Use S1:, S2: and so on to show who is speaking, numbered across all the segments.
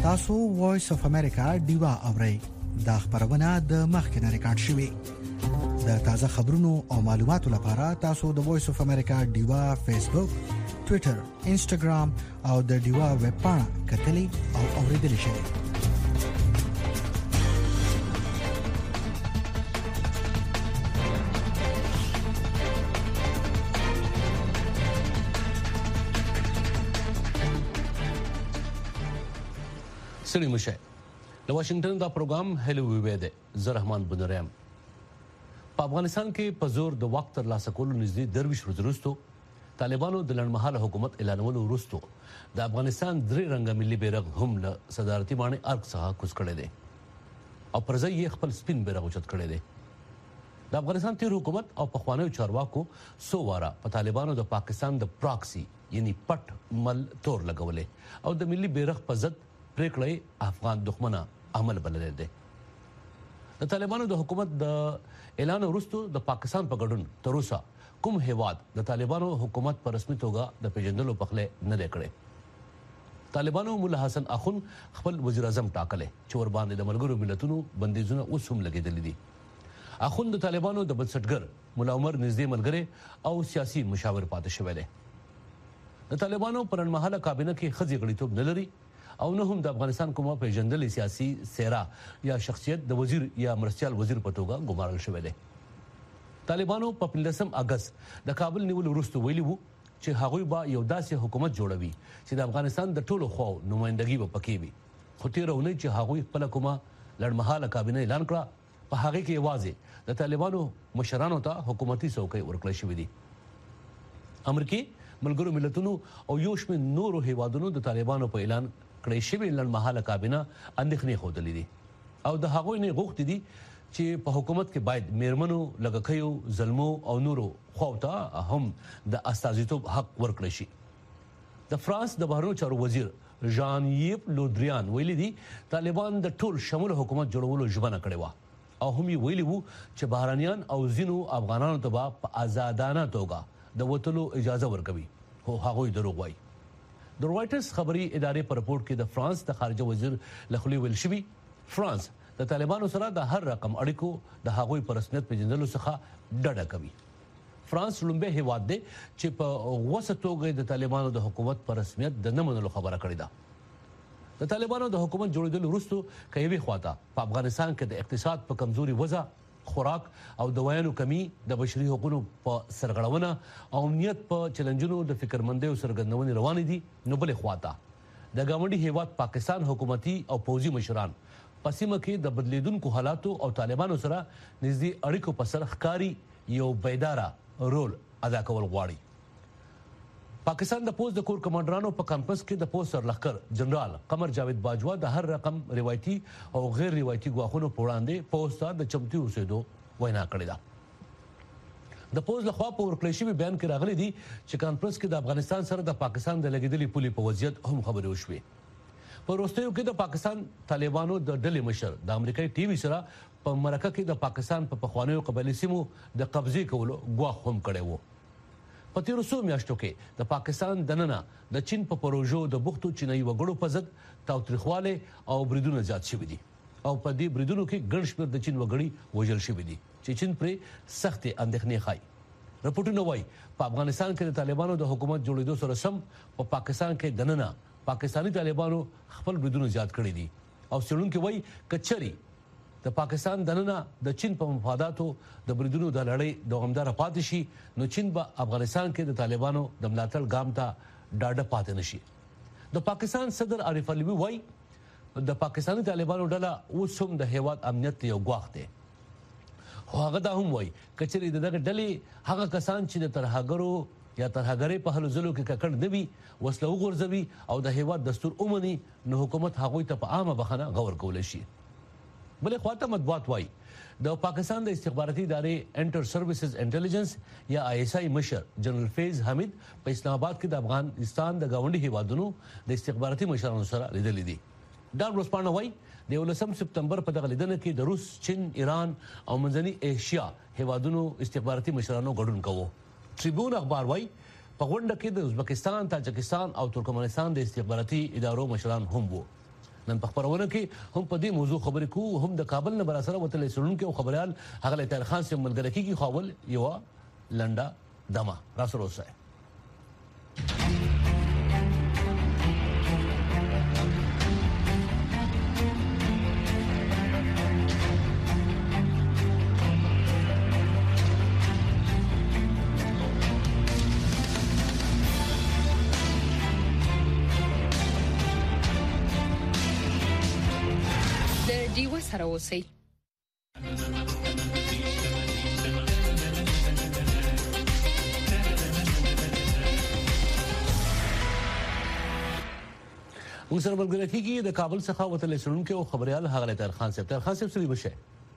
S1: تاسو وایس اف امریکا دیوا اورئ دا خبرونه د مخکنه ریکارډ شوې د تازه خبرونو او معلوماتو لپاره تاسو د وایس اف امریکا دیوا فیسبوک ټوئیټر انسټاګرام او د دیوا ویب پاڼه کتلی او اوریدل شئ
S2: سړي مشه له واشنگټن دا پروګرام هلو وی دی زه رحمان بنورم په افغانستان کې په زور د وخت تر لاسه کولو نږدې درویش ورځې وروسته طالبانو د لړمحاله حکومت اعلانولو وروسته د افغانستان درې رنګه ملي بیرغ هم له صدارتي باندې ارګ څخه کوز کړی دی او پر ځای یې خپل سپین بیرغ اوچت کړی دی د افغانستان تیر حکومت او پخوانیو چارواکو سو واره په طالبانو د پاکستان د پراکسي یعنی پټ مل تور لګولې او د ملي بیرغ په ضد پریکړې افغان دښمنه عمل بلل دي د طالبانو د حکومت د اعلان وروسته د پاکستان په ګډون تر اوسه کوم هیواد د طالبانو حکومت په رسمي توګه د پیژندلو په خله نه لیکړي طالبانو مولا حسن اخون خپل وزیر اعظم ټاکله چې ور باندې د ملګرو ملتونو بندیزونه اوس هم لګیدل دي اخون د طالبانو د بنسټګر مولا عمر نږدې ملګری او سیاسي مشاور پاتې شوی دی د طالبانو پرنمحاله کابینه کې خځې غړیتوب نه لري او نه هم د افغانستان کومه پیژندل سیاسي سیرا یا شخصیت د وزیر یا مرستيال وزیر په توګه ګمارل شوی دی طالبانو په 15 اگست د کابل نیول وروسته ویلي وو چې هغوی به یو داسې حکومت جوړوي چې د افغانستان د ټولو خو نمائندګي به پکې وي خو تیرونه چې هغوی خپل کومه لړمحاله کابینه اعلان کړه په هغه کې واځي د طالبانو مشرانو ته حکومتي څوکۍ ورکړل شوې دي امریکای ملګرو ملتونو او یو شمېر نورو هیوادونو د طالبانو په اعلان کړی شوی لړمحاله کابینه اندېښنې خوده دي او د هغوی نه غوښتي دي چې په حکومت کې باید میرمنو لګکیو ظلمو او نورو خوته هم د استازیتوب حق ورکړي شي د فرانس د بهرنیو چارو وزیر ژان یپ لودریان ویلي دي طالبان د ټول شمول حکومت جوړولو ژمنه کړې و او هم ویلي وو چې بهرانيان او زینو افغانانو ته په آزادانه توګه د وټلو اجازه ورکوي خو هغوی دروغ وایي د روایټرز خبري ادارې په رپورت کې د فرانس د خارجه وزیر لخوا ویل شوی فرانس د طالبانو سره د هر رقم اړیکو د هغوی پر رسمیت پیژندلو څخه ډډه کوي فرانس لومبه هیواد دی چې په غوسه توګه د طالبانو د حکومت پر رسمیت د نه منلو خبره کړې ده د طالبانو د حکومت جوړېدل وروسته کوي خواته په افغانستان کې د اقتصاد په کمزوري وضع خوراک او دوايانو کمی د بشري حقوقو په سرغړونه او امنیت په چیلنجونو د فکرمندۍ او سرګردونې روان دي نو بل خواته د ګاونډي هیواد پاکستان حکومتي او پوځي مشران پسیمه کې د بدلیدونکو حالاتو او طالبانو سره نږدې اړیکو په سر ښکاری یو بیداره رول ادا کول غواړي پاکستان د پوز د کور کمانډرانو په کانفرنس کې د پوز سرلښکر جنرال قمر جاوید باجوا د هر رقم روایتي او غیر روایتي غواخونو په وړاندې پوز ته د چمتي اوسېدو وینا کړې ده د پوز له خوا په ورکړې شوی بیان کې راغلي دي چې کانفرنس کې د افغانستان سره د پاکستان د لګیدلې پولي په وضعیت هم خبرې وشوي په وروستیو کې د پاکستان طالبانو د ډلې مشر د امریکایي ټي وي سره په مرکه کې د پاکستان په پخوانیو قبایلي سیمو د قبضې کولو غواخ هم کړی وو په تیرو څو میاشتو کې د پاکستان دننه د چین په پروژو د بوختو چینایي وګړو په ضد تاوتریخواله او بریدونه زیات شوي دي او په دې بریدونو کې ګڼ شمېر د چین وګړي وژل شوي دي چې چین پر سخت اندېښنې ښایي رپورټونه وایي په افغانستان کې د طالبانو د حکومت جوړېدو سره سم په پاکستان کې دننه پاکستاني طالبانو خپل بریدونه زیات کړي دي او څېړونکي وایي کچري د پاکستان دننه د چین په مفاداتو د بریدونو د لړۍ دوامدار پاتې شي نو چین به افغانستان کې د طالبانو د ملاتړ ګام ته ډاډه پاتې نشي د پاکستان صدر عارف علوي وایي د پاکستاني طالبانو ډله اوس هم د هیواد امنیت یو غواخ دی خو هغه دا هم وایي کچري دغه ډلې هغه کسان چې د ترهګرو یا ترهګرۍ په هلو ځلو کې ککړ نه وي وسله وغورځوي او د هیواد دستور اومني نو حکومت هغوی ته په عامه بخنه غور کولی شي بلې خواته مطبوعات وایي د پاکستان د استخباراتي ادارې انټر سروسز انټيليجنس یا ISI مشر جنرال فیض حمید په اسلام آباد کې د افغانستان د گاونډي هیوادونو د استخباراتي مشرانو سره لیدل دي ډار روسپانه وایي د 19 سپتمبر په دغه لیدنه کې د روس چین ایران او منځنۍ ایشیا هیوادونو استخباراتي مشرانو ګډون کوي ټریبون اخبار وایي په غونډه کې د ازبکستان تاجکستان او ترکمنستان د استخباراتي ادارو مشران هم وو نن په خبرونه کې هم په دې موضوع خبرې کوو هم د کابل نه براسره وتلې سړونکو او خبريال هغه طاهر خان سره ملګری کیږي خاول یو لنډه دمه راسره اوسه
S3: سره اوسئ.
S2: وسره ملګری کیږي د کابل څخه وتلې سړونکو او خبريال هغه طاهر خان صاحب. طاهر خان صاحب سړي بشه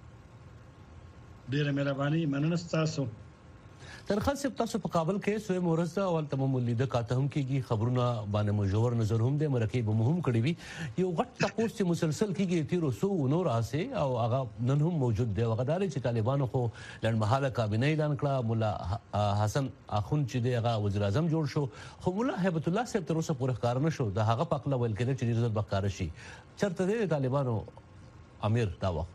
S4: ډیره مهرباني مننه تاسو.
S2: طاهر خان صاحب تاسو په کابل کې سوې مورزه او تمام لیده کاته هم کیږي خبرونه باندې مجور نظر هم د مرکب مهم کړی وي یو غټ تاسو چې مسلسل کیږي 1300 نور اسه او هغه نن هم موجود دی وغدار چې طالبانو خو لړمحاله کابینه اعلان کړه مولا حسن اخون چې دی هغه وزیر اعظم جوړ شو خو مولا هیبت الله صاحب تر اوسه پورې ښکار نشو د هغه پاکله ویل کېږي چې ډیر بخار شي چرته دی طالبانو امیر دا وخت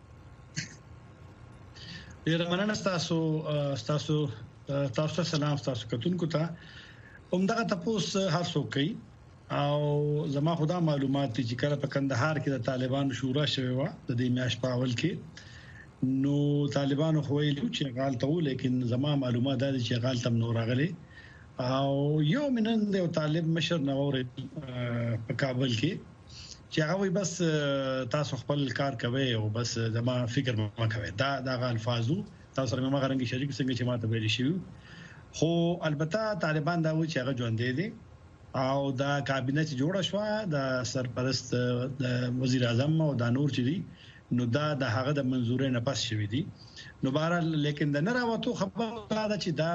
S4: ډیره مننه تاسو سلام تاسو کتونکو ته همدغه تاسو هر څوک کوي او زما خدا معلومات چې کله په کندهار کې د طالبانو شورا شوی و د دې میاش په اول کې نو طالبانو خو ویلو چې غالطه و لیکن زما معلومات دا چې غالطه نور راغلي او یو منن د طالب مشر نور په کابل کې چې هغه بس تاسو خپل کار کوي او بس زما فکر ما کوي دا الفاظو تاسو سره ما غرنګي شریک څنګه چې ماته ویل شي خو البته طالبان دا و چې هغه ژوند دي او دا کابینه چې جوړه شو د سرپرست د وزیر اعظم او د نور چې دي نو دا د هغه د منزورې نه پس شوی دي نو بهر لیکن د نه راوته خبره دا چې دا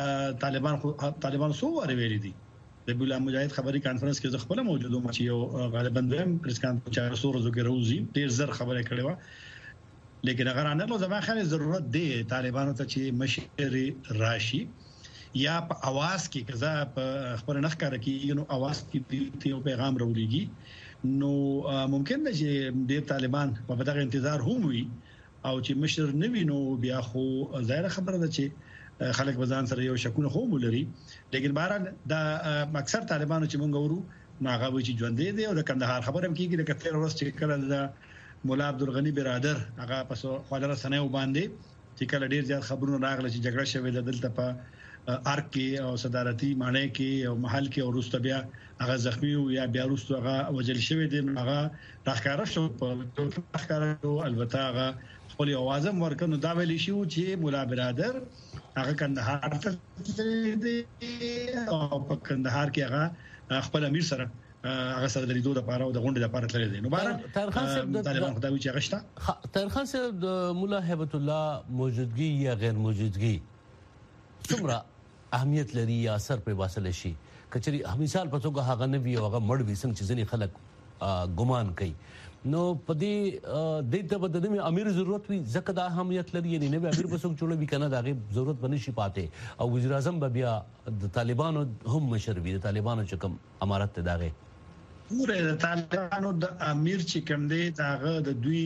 S4: طالبان سو وری ویلي دي د بولا مجاهد خبري کانفرنس کې خپل موجودو چې یو غالبا دویم پریس کانفرنس 400 ورځې کې روزي ډیر زر خبره کړې و لیکن اگر نه نو زما خاله ضرورت دی طالبانو ته چې مشري راشي یا په اواز کې کزا په خبر نه ښکار کیږي نو اواز کې یو پیغام راولېږي نو ممکن ده چې د طالبان په دغه انتظار هم وي او چې مشر نه وینو بیا خو ظاهر خبره ده چې خلک وزن سره یو شکونه هم لري لیکن بهرحال دا اکثر طالبانو چې مونږ ورو ناغه وي چې ژوند دي او د کندهار خبره کیږي د کثیر ورځ چې کله د مولا عبدالغنی برادر هغه پس خواله سنه وباندې چې کله ډیر زیات خبرونه راغله چې جګړه شوه د دلته په ارک کې او صدارتي معنی کې او محل کې او روسته بیا هغه زخمی او یا بیا روسته هغه وجل شوی دی هغه راخاره شو په راخاره البته هغه خپل आवाज هم ورکنو دا ویل شي چې مولا برادر هغه کندهار ته دی او په کندهار کې هغه خپل امیر سره هغه سره د لیدو لپاره او د غونډې لپاره تللی دی نو بهر طاهر خان صاحب طالبان خدای چې غشتا
S2: طاهر خان صاحب د مولا هیبت الله موجودګي یا غیر موجودګي څومره اهمیت لري یا اثر په واسطه شي کچري مثال په توګه هغه نه وی او هغه مړ وي څنګه چې ځنې خلک ګمان کوي نو په دې د تبدل امیر ضرورت وي ځکه دا اهمیت لري یعنی نه امیر په څوک جوړوي کنه دا ضرورت بنه شي پاته او وزیر اعظم بیا د طالبانو هم مشر وي د طالبانو چې کوم امارت ته داغه
S4: پوره د طالبانو د امیر چې کوم دی داغه د دوی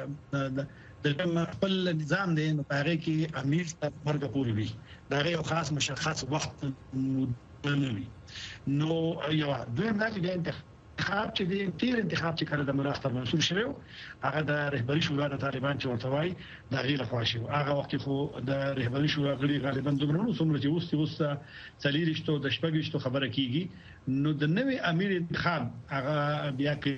S4: د خپل نظام دی نو هغه کې امیر ته مرګ پوری وي دا یو خاص مشخص وخت نو یو دوی نه دي انتخاب چې دی تیر انتخاب چې کړه د مراستر منسوب شوی هغه د رهبری شورا د طالبان چې ورته وای د غیر خواشي هغه وخت خو د رهبری شورا غړي غالبا دومره نو څومره چې اوسه چلیرشتو د شپږشتو خبره کیږي نو د نوې امیر انتخاب هغه بیا کې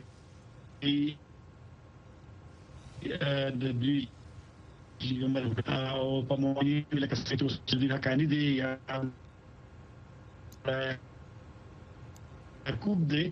S4: د دوی او په موږ لکه څه چې د حقانی دي یا کوب دی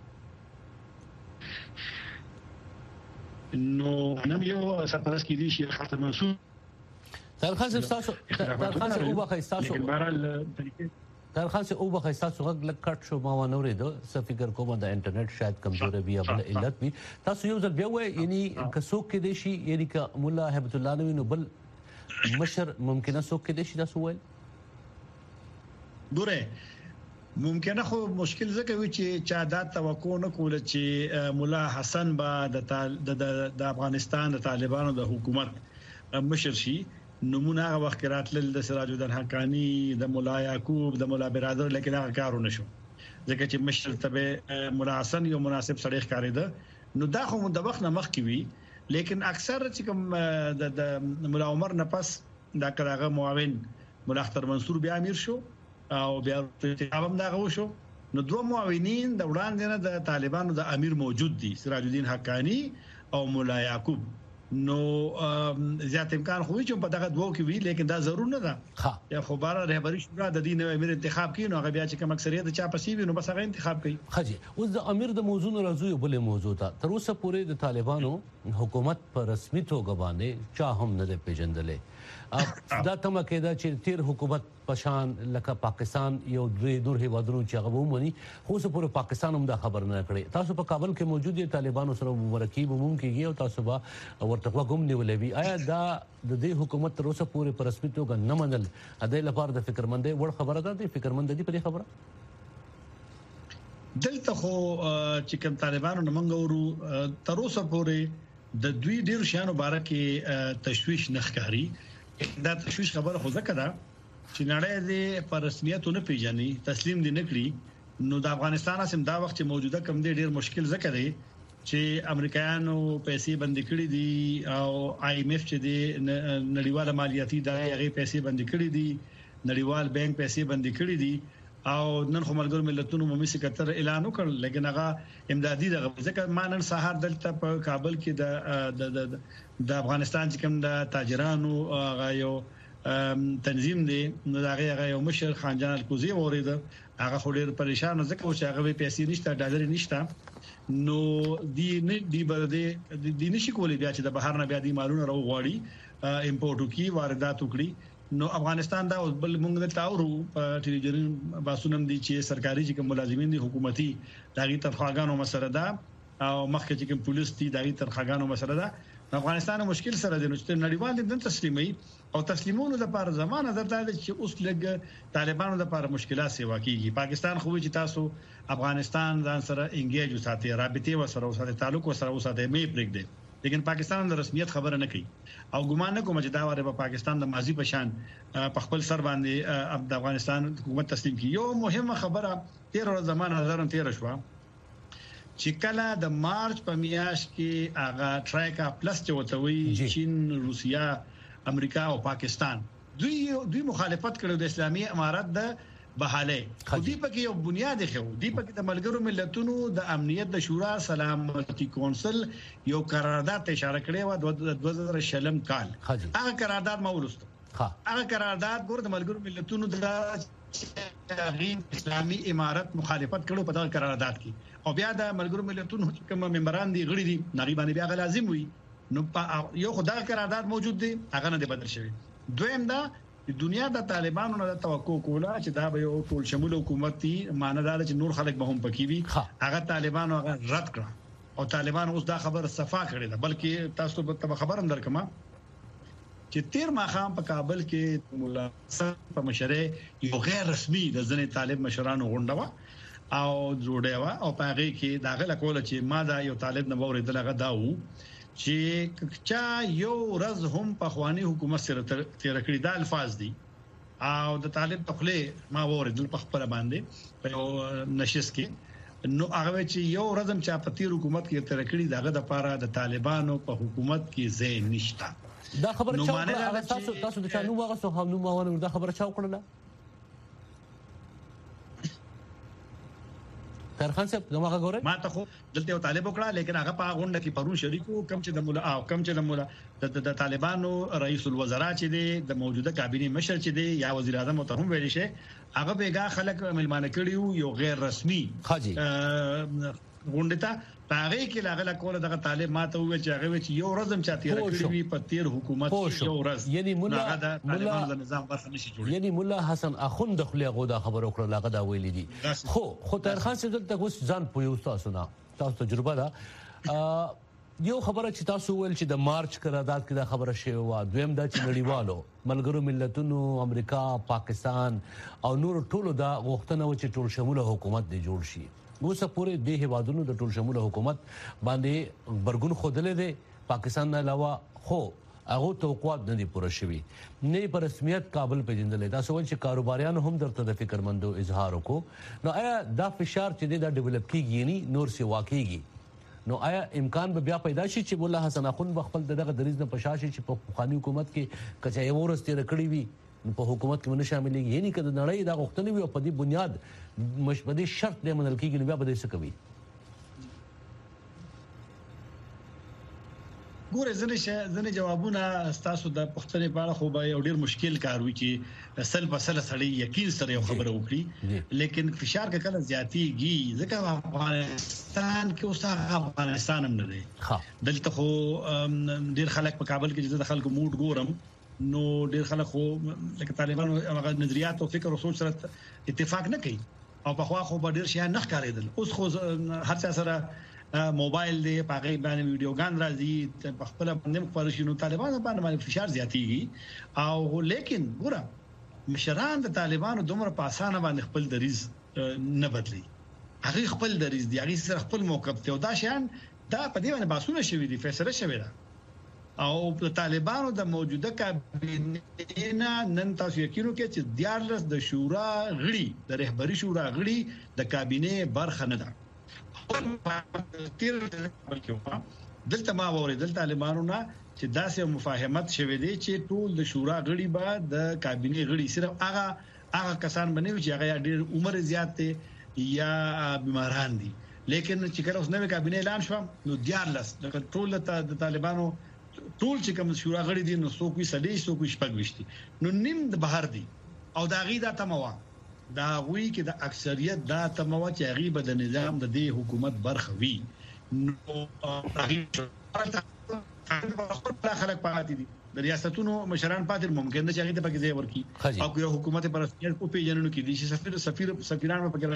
S4: نو نن یو سرپرست کې دي چې خاطر منصور
S2: طاهر خان صاحب تاسو طاهر خان صاحب او بخښ تاسو طاهر خان صاحب او بخښ تاسو غږ لکټ شو ما ونه ورېدو څه فکر کوم د انټرنیټ شاید کمزوري وي بل علت وي تاسو یو ځل بیا وایي یعنی کڅوک کې دي شي یعنی ک مولا هیبت الله نو بل مشر ممکنه څوک کې دي شي تاسو وایي
S4: ګوره ممکنه خو مشکل ځکه وي چې چا دا توقع نه کوله چې مولا حسن با د افغانستان د طالبانو د حکومت مشر شي. نمونه هغه وخت راتلل د سراج الدین حقانی، د مولا یعقوب، د مولا برادر، لیکن هغه کارونه شو ځکه چې مشر ته مولا حسن یو مناسب سړی ښکارېده. نو دا خو د وخت نه مخکې وي، لیکن اکثر چې کوم د مولا عمر نه پس دا کړهغه معاون مولا اختر منصور بیا امیر شو او بیا هم دا غوښو. نو دوه معاونین د وړاندې نه د طالبانو د امیر موجود دي، سراج الدین حقانی او مولا یعقوب. نو زیات امکان خو چې په دغه دوه کې وی، لیکن دا ضرور نه ده. یا خو بار رهبری شورا د دین امیر انتخاب کین او هغه بیا چې کوم اکثریت چا پسیوي نو بس هغه انتخاب کوي.
S2: خجی اوس د امیر د موضوع راځو یو بل موضوع ته. تر اوسه پورې د طالبانو حکومت پر رسمي توګه باندې چا هم نه پیژندلې. دا تمه کېده چې تیر حکومت پشان لکه پاکستان یو دوی نور هیوادونو چې هغه ومني، خو اوس پورې پاکستان هم دا خبر نه کړي. تاسو په کابل کې موجود یې، طالبانو سره مرکب عموم کېږي او تاسو به ورته وګم نیولې وي. آیا دا د دې حکومت تر اوسه پورې په رسمي توګه نه منل د لپاره د فکرمندۍ وړ خبره ده؟ د فکرمند دي په دې خبره
S4: دلته خو چې کوم طالبانو نه منګورو تر اوسه پورې د دوی ډیر شانو باره کې تشويش نه ښکاري. دا تشويش خبره خو ځکه ده چې نړۍ دې په رسمیت نه پیژني، تسلیم دي نه کړی. نو د افغانستان سم دا وخت چې موجوده کم دی ډیر مشکل ځکه دی چې امریکایانو پیسې بند کړې دي او IMF چې دی نړیواله مالیاتي ادارې هغه پیسې بند کړې دي، نړیوال بانک پیسې بند کړې دي او نن خو ملګرو ملتونو عمومي سکرټر اعلان وکړ، لیکن هغه امدادي دغه ځکه ما نن سهار دلته په کابل کې د افغانستان چې کوم د تاجرانو هغه یو تنظیم دی، نو هغه یو مشر خانجان الکوزی ورید، هغه خو ډیر پریشان ځکه چې هغه پیسې نشته، ډالر نشته. نو دی بده نشي کولای بیا چې د بهر نه بیا دی مالونه راوغواړي، امپورټ وکي، واردات وکړي. نو افغانستان دا بل موږ د تاورو په ټلویزیون باسونم دي چې سرکاري چې کوم ملازمین دي حکومتي دغه تنخواګانو مسله ده او مخکې چې کوم پولیس دي دغه تنخواګانو مسله ده. افغانستان مشکل سره د نشته نړیوال د تسلیمي او تسلیمونو لپاره زمانه درته چې اوس لګ طالبانو لپاره مشکلات سیوا کیږي. پاکستان خو چې تاسو افغانستان ځان سره انګیج وساتي، رابطه وسره وساتي، تعلق وسره وساتي، مې پرېږ دي، لیکن پاکستان د رسمیت خبره نه کوي او ګمان نه کوم چې دا واره په پاکستان د ماضي په شان په خپل سر باندې د افغانستان حکومت تسلیم کی. یو مهمه خبره 13 زمانه 2013 شو چې کله د مارچ په میاشت کې هغه ټرایکا پلس چوتوي چین، روسیا، امریکا او پاکستان دوی مخالفت کړو د اسلامي امارات د بحاله. خو دی پکې یو بنیاد خو دی پکې د ملګرو ملتونو د امنیت د شورا سلامتی کونسل یو قرارداد اشاره کړې و د 2000 کال. هغه قرارداد ما ولسته، هغه قرارداد ګور د ملګرو ملتونو د اسلامي امارات مخالفت کړو په دغه قرارداد کې او بیا د ملګرو ملتونو کوم ممبران دي غړي دي نغي باندې بیا لازم وي. نو یو خدای قرارداد موجود دی، هغه نه بدل شوی. دویم دا د دنیا د طالبانو نه توقع کوله چې دا به یو ټول شمول حکومت دي، معنی دا چې نور خلک به هم پکې وي. هغه طالبانو هغه رد کړ او طالبان اوس دا خبر صفا کړی ده. بلکې تاسو به خبر هم درکما چې 13 ماخام په کابل کې مولا په مشره یو غیر رسمي د ځنې طالب مشرانو غونډه او جوړه وا او په هغه کې داخله کوله چې ما دا یو طالب نه وریدل هغه دا وو چې چا یو ورځ هم په خواني حکومت سره تیر کړی دا الفاظ دي او د طالب په خله ما وریدل په خبره باندې په نشست کې. نو هغه چې یو ورځ هم چا په تیر حکومت کې تیر کړی داغه د پاره د طالبانو په حکومت کې ځای نشته.
S2: دا خبره چا کړه؟ تاسو د چانو واغ سو هم نو ماونه دا خبره چا کړله؟ خیر خان صاحب دغه غوړې
S4: ما ته خو دلته یو طالب وکړه، لیکن هغه په غونډه کې پرون شریکو کم چې د مولا او کم چې د مولا د طالبانو رئیس الوزرا چې دی د موجوده کابینه مشر چې دی یا وزیر اعظم ته هم ویل شي هغه بیګا خلک ملمانه کړیو یو غیر رسمي غونډه ته هغه کې لاغله کوله دغه طالب ماته وی چې هغه چې یو ورځم چاته راکړي په تیر حکومت یو ورځ
S2: یعنی مولا
S4: طالبانو د نظام برخه نشي جوړي.
S2: یعنی مولا حسن اخوند خو غوډه خبر وکړه لاغه دا ویل دي. خو طاهر خان صاحب ته اوس ځان پوي تاسو نه تاسو تجربه ده یو خبره چې تاسو ول چې د مارچ قرارداد کې دا خبره شوی و، دویم دا چې نړیوالو ملګرو ملتونو امریکا پاکستان او نور ټولو دا غوښتنه و چې ټول شموله حکومت دی جوړ شي. اوس پورې د هیوادونو د ټول شموله حکومت باندې برګون خودلې دی پاکستان نه علاوه، خو هغه توقعات نه دي پوره شوي، نه په رسمیت کابل پیژندل. دا سوال چې کاروباریانو هم درته د فکرمندو اظهار وکړو، نو آیا دا فشار چې دا ډیولپ کیږي نه نور سی واقعيږي، نو آیا امکان به بیا پیدا شي چې مولا حسن اخون بخپل دغه دریز نه پشاشي چې په خواني حکومت کې کچای ورسته رکړی وي په حکومت کې نه شاملېږي، یعنی کله نړۍ دا غوښتنې وي او په دې بنیاد مشبدي شرط نه منل کیږي، نو بیا به څه کوي؟
S4: ګوره ځنې جوابونه تاسو د پښتنې په اړه خو به یو ډیر مشکل کار وي چې سل په سل سړی یقین سره یو خبره وکړي، لیکن فشار کله زیاتیږي ځکه افغانستان کې اوس افغانستان هم نه دی. دلته خو ډیر خلک په کابل کې د خلکو موډ ګورم، نو ډیر خلک خو لکه طالبانو هغه نظریات او فکر او سوچ سره اتفاق نه کوي، او په خوا خو به ډیر شي نه ښکارېدل. اوس خو هر څه سره موبایل دی، پاګې باندې ویډیوګان راځي، په خپل باندې پرشینو طالبانو باندې فشار زیاتیږي. او لیکن ګوره مشران د طالبانو دومره په اسانه باندې خپل دریز نه بدلی، هغه خپل دریز دی، هغه سره خپل موقف ته، او دا شان دا په دې باندې باسونه شوی دي، فیصله شوی ده. او په طالبانو د موجوده کابینه نن تاسو یقینو کې چې دیارلس د شورا غړي، د رهبری شورا غړي د کابینه برخه نه ده. دلته ما وریدل طالبانو نه چې داسې مفاهمت شوه دی چې ټول د شورا غړي به د کابینه غړي صرف هغه کسان بنوي چې هغه ډیر عمر زیات دي یا بیماران دي. لیکن چې کله اوس نوې کابینه اعلان شو نو دیارلس د ټول د طالبانو ټول چې کوم شورا غړي دي نو څوک وي سړي څوک وي شپږويشتي، نو نیم د بهر دي او دا غي دا تموا دا وی کې د اکثریت دا تموا چې غي به د نظام د دې حکومت برخه وي. نو هغه خلک پاتې دي، د ریاستونو مشران پاتې ممکن نه چې هغه ته پکې ځای ورکړي، او یو حکومت پر رسمیت په پیژنونکو کې دي سفیران په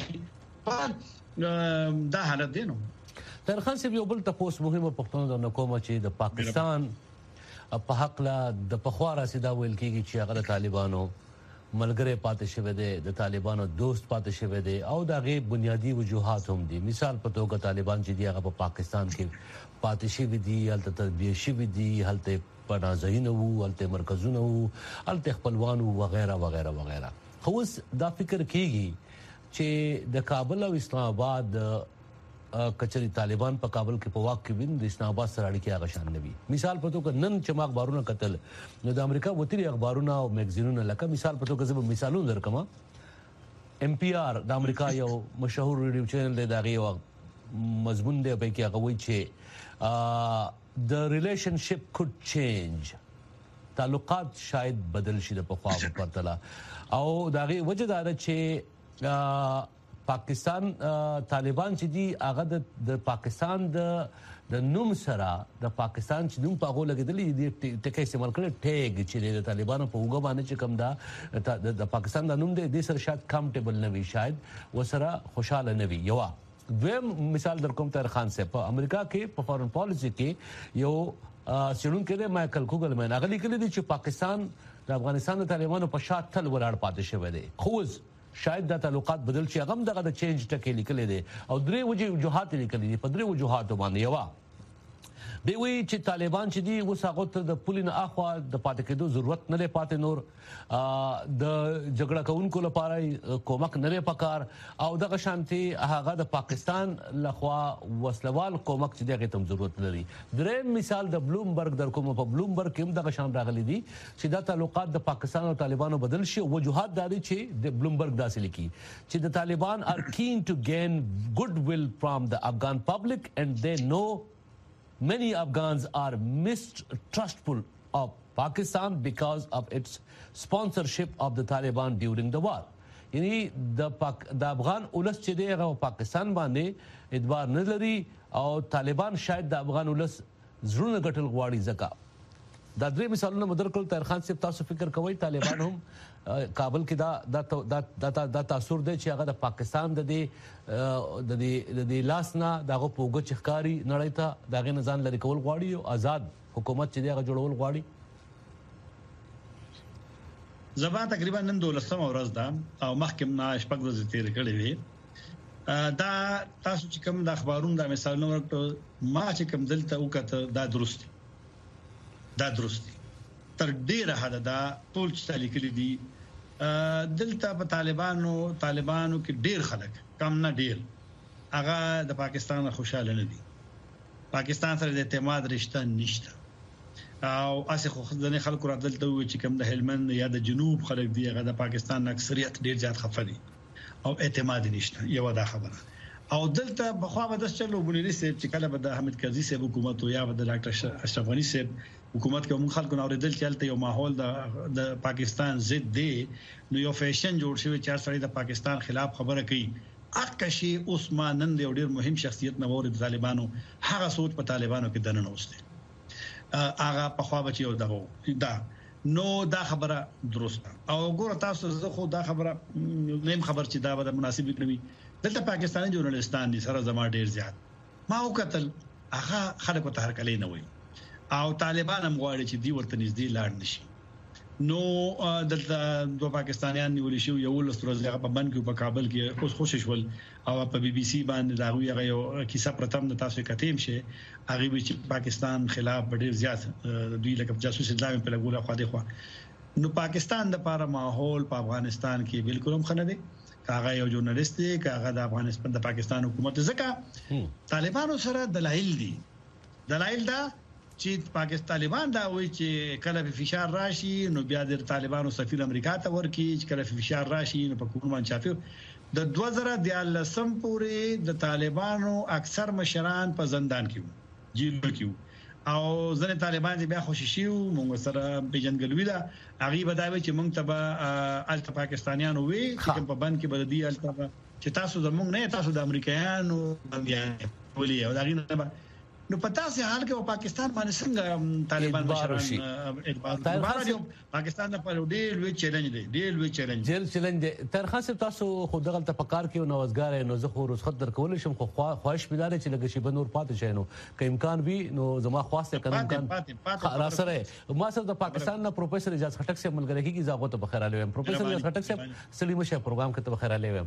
S4: کې دا حالت دی. نو
S2: در خان صاحب یو بل تاسو مهمه پښتون د نقوم چې د پاکستان په حق لا د پخوارا سیدا ویل کېږي چې هغه طالبانو ملګری پاتې شوی دی، د طالبانو دوست پاتې شوی دی، او دا غي بنیادی وجوهات هم دي. مثال په توګه طالبان چې دی هغه په پاکستان کې پاتې شوی دي، هلته تربیه شوی دي، هلته پناهځایونه وو، هلته مرکزونه وو، هلته خپلوان وو وغیرہ وغیرہ وغیرہ. خو دا فکر کیږي چې د کابل او اسلام آباد کچري طالبان په کابل کې په واک کې وین د اسلام آباد سره اړیکې هغه شان نوي. مثال په توګه نن چې ما اخبارونه قتل نو د امریکا وتري اخبارونه او میگزینونه لکه مثال په توګه زه مثالونه درکم. ام پی آر د امریکا یو مشهور ریډیو چینل دی، دا غي مضمون دی په کې هغه وایي چې the relationship could change، تعلقات شاید بدل شي د پخوا په پرتله، او دا غي وجه دا ده چې پاکستان طالبان چې دي هغه د پاکستان د نوم سره د پاکستان چې نوم په غو لګیدلې دي ټکی استعمال کړي، ټیګ چې د طالبانو په وګ باندې چې کوم دا د پاکستان د نوم د سره شاید کمفورټیبل نه وي، شاید وسره خوشاله نه وي. یو دویم مثال در کوم تر خان صاحب په امریکا کې په فارن پالیسی کې یو سیرون کې مایکل کوګلمن هغه لیکلي دي چې پاکستان د افغانستان د طالبانو په شا تل ولاړ پاتې شوی دی، خو شاید دا تعلقات بدل شي. هغه دغه د چینج ټکی لیکل دي او درې وجوهات لیکل دي، په درې وجوهات باندې یو دی وی چې طالبان چې دی وساغه ته د پولین اخوا د پاتې کېدو ضرورت نه پاتې، نور د جګړه کوونکو لپاره کومک نه پکار، او دغه شانتي هغه د پاکستان لخوا وسلوال کومک چې دغه تم ضرورت لري. درې مثال د بلومبرګ در کوم په بلومبرګ کې هم دغه شان راغلي دي چې دا تعلقات د پاکستان او طالبانو بدل شي. وجوهات داري چې د بلومبرګ داسې لیکي چې د طالبان are keen to gain goodwill from the Afghan public and they know many Afghans are mistrustful of Pakistan because of its sponsorship of the Taliban during the war. یعنی د افغان ولس چې دی هغه پاکستان باندې اعتبار نه لري، او طالبان شاید د افغان ولس زړونه ګټل غواړي ځکه دا درې مثالونه مدر کول طاهر خان صاحب تاسو فکر کوئ طالبان هم کابل کې دا تاثر دی چې هغه د پاکستان د دې لاس نه دغه پوګو چخکاری نړۍ ته دغه نظام لري کول غواړي او آزاد حکومت چې دغه جوړول غواړي
S4: زبا تقریبا نن 12 ورځ ده او مخکې نه شپږ ورځې تیر کړې وي دا تاسو چې کوم د اخبارونو د مثالونو ورته ما چې کوم دلته وکړه دا درست تر ډیره حد دا ټول چې لیکلي دي دلته په طالبانو کې ډیر خلک کم نه ډیر هغه د پاکستان خوشاله نه دي پاکستان سره د اعتماد رشتہ نشته او اسه خو ځنه خلکو راتلته وي چې کوم د هلمند یا د جنوب خلک دی هغه د پاکستان اکثریت ډیر زیات خفه دي او اعتماد نشته یو دا خبره او دلته بخوا به د چلو بنيري سیب چې کله به د احمد قاضي سیب حکومت او یا به د ډاکټر اشرف غنی سیب حکومت کې موږ خلکو نو ردل چلته یو ماحول د پاکستان ضد دی نو یو فیشن جوړ شوی چې سړی د پاکستان خلاف خبره کوي اکشي عثمانن دی ډیر مهم شخصیت نو د طالبانو هغه سوچ په طالبانو کې دننه اوسه هغه په خوا بچي او دغه دا نو دا خبره درسته او ګوره تاسو زه خو دا خبره نیم خبر چې دا به مناسب وي دلته پاکستاني ژورنالستان دي سره زما ډیر زیات ما وکتل هغه خلکو ته هر کله نه وي او طالبان هم غواړي چې دی ورته نږدې لاړ نشي نو دلته دوه پاکستانیان نیول شو یو لستر ځای په بند کې په کابل کې اوس خوشش ول او په بي بي سي باندې دا یو کیسه پرتم د تاسو کتیم شه هغه چې پاکستان خلاف ډیر زیات دوی لکه جاسوس اسلامي په لګوله خو دی خو نو پاکستان د لپاره ماحول په افغانستان کې بالکل هم خنه دی کاغه یو ژورنالیست دی کاغه د افغانستان د پاکستان حکومت ځکه طالبانو سره دلایل دا چې پاکستان طالبان دا وایي چې کله په فشار راشي نو بیا د طالبانو سفیر امریکا ته ورکی چې کله په فشار راشي نو په کومن چافي د 2013 پورې د طالبانو اکثر مشران په زندان کې جیل کې او ځنه طالبان بیا خوششي او موږ سره پیژنګلوي دا هغه بداوي چې موږ ته الته پاکستانیانو وي چې په بند کې بددي الته چې تاسو زموږ نه تاسو د امریکایانو بنديان ولي او دا غینه نو پتا سي حال کې پاکستان باندې څنګه طالبان مشران پاکستان لپاره ډېر لوی چیلنج دی
S2: تر خاصه تاسو خو دغه تفکر کې نوازګار نو زه خو رسخت درکول شم خو خواهش مدار چې لګشي بنور پاتې شي نو که امکان وي نو زما خواسته کنه امکان را سره ما سره د پاکستان نه پروفیسور اجازه خټک سے ملګری کیږي زاغو ته بخیر علي ويم پروفیسور اجازه خټک سے سلیم شه پروګرام کې ته بخیر علي ويم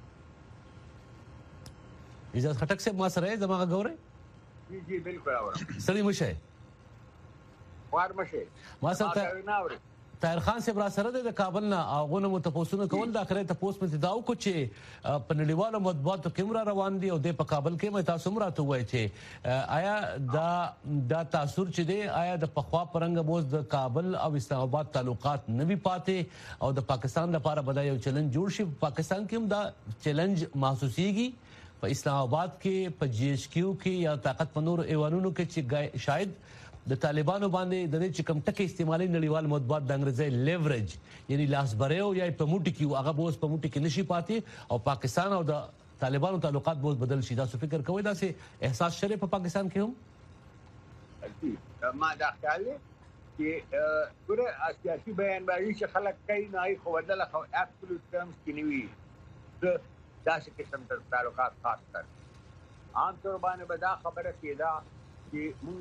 S2: اجازه خټک سے ما سره زما غوړې
S5: جی بالکل اورم
S2: سلیم شه
S5: وارمشه
S2: ما سره طاهر خان صاحب را سره د کابل نه اغونه متفوسونه کول د اخرت تاسو مت داو کو چې په نړیوالو مطبوعاتو کې روان دي او د په کابل کې مې تاسو مراته وای چې آیا دا تاثیر چې دی آیا د پخوا پرنګ بوز د کابل او اسلام آباد تعلقات نه وی پاتې او د پاکستان لپاره بدای یو چیلنج جوړ شي پاکستان کې هم دا چیلنج محسوسيږي په اسلام آباد کې په جی ایچ کیو کې یا طاقت پنور ایوانونو کې چې شاید د طالبانو باندې د دې چې کم ټکي استعمالي نړیوال مطبوعات د انګريزي لیوریج یعنی لاس بریو یا په موټي کې هغه بوس په موټي کې نشي پاتې او پاکستان او د طالبانو تعلقات بوس بدل شي دا څه فکر کوي دا سه احساس شری په پاکستان کې هم
S5: ما دا خیال چې ګوره سیاسي بیان باندې چې خلک کوي نه خو بدل خو اپسولوټ ټرمز کې نیوي دا چې قسم تر تعلقات خاص کر عام طور باندې به دا خبره کېده چې موږ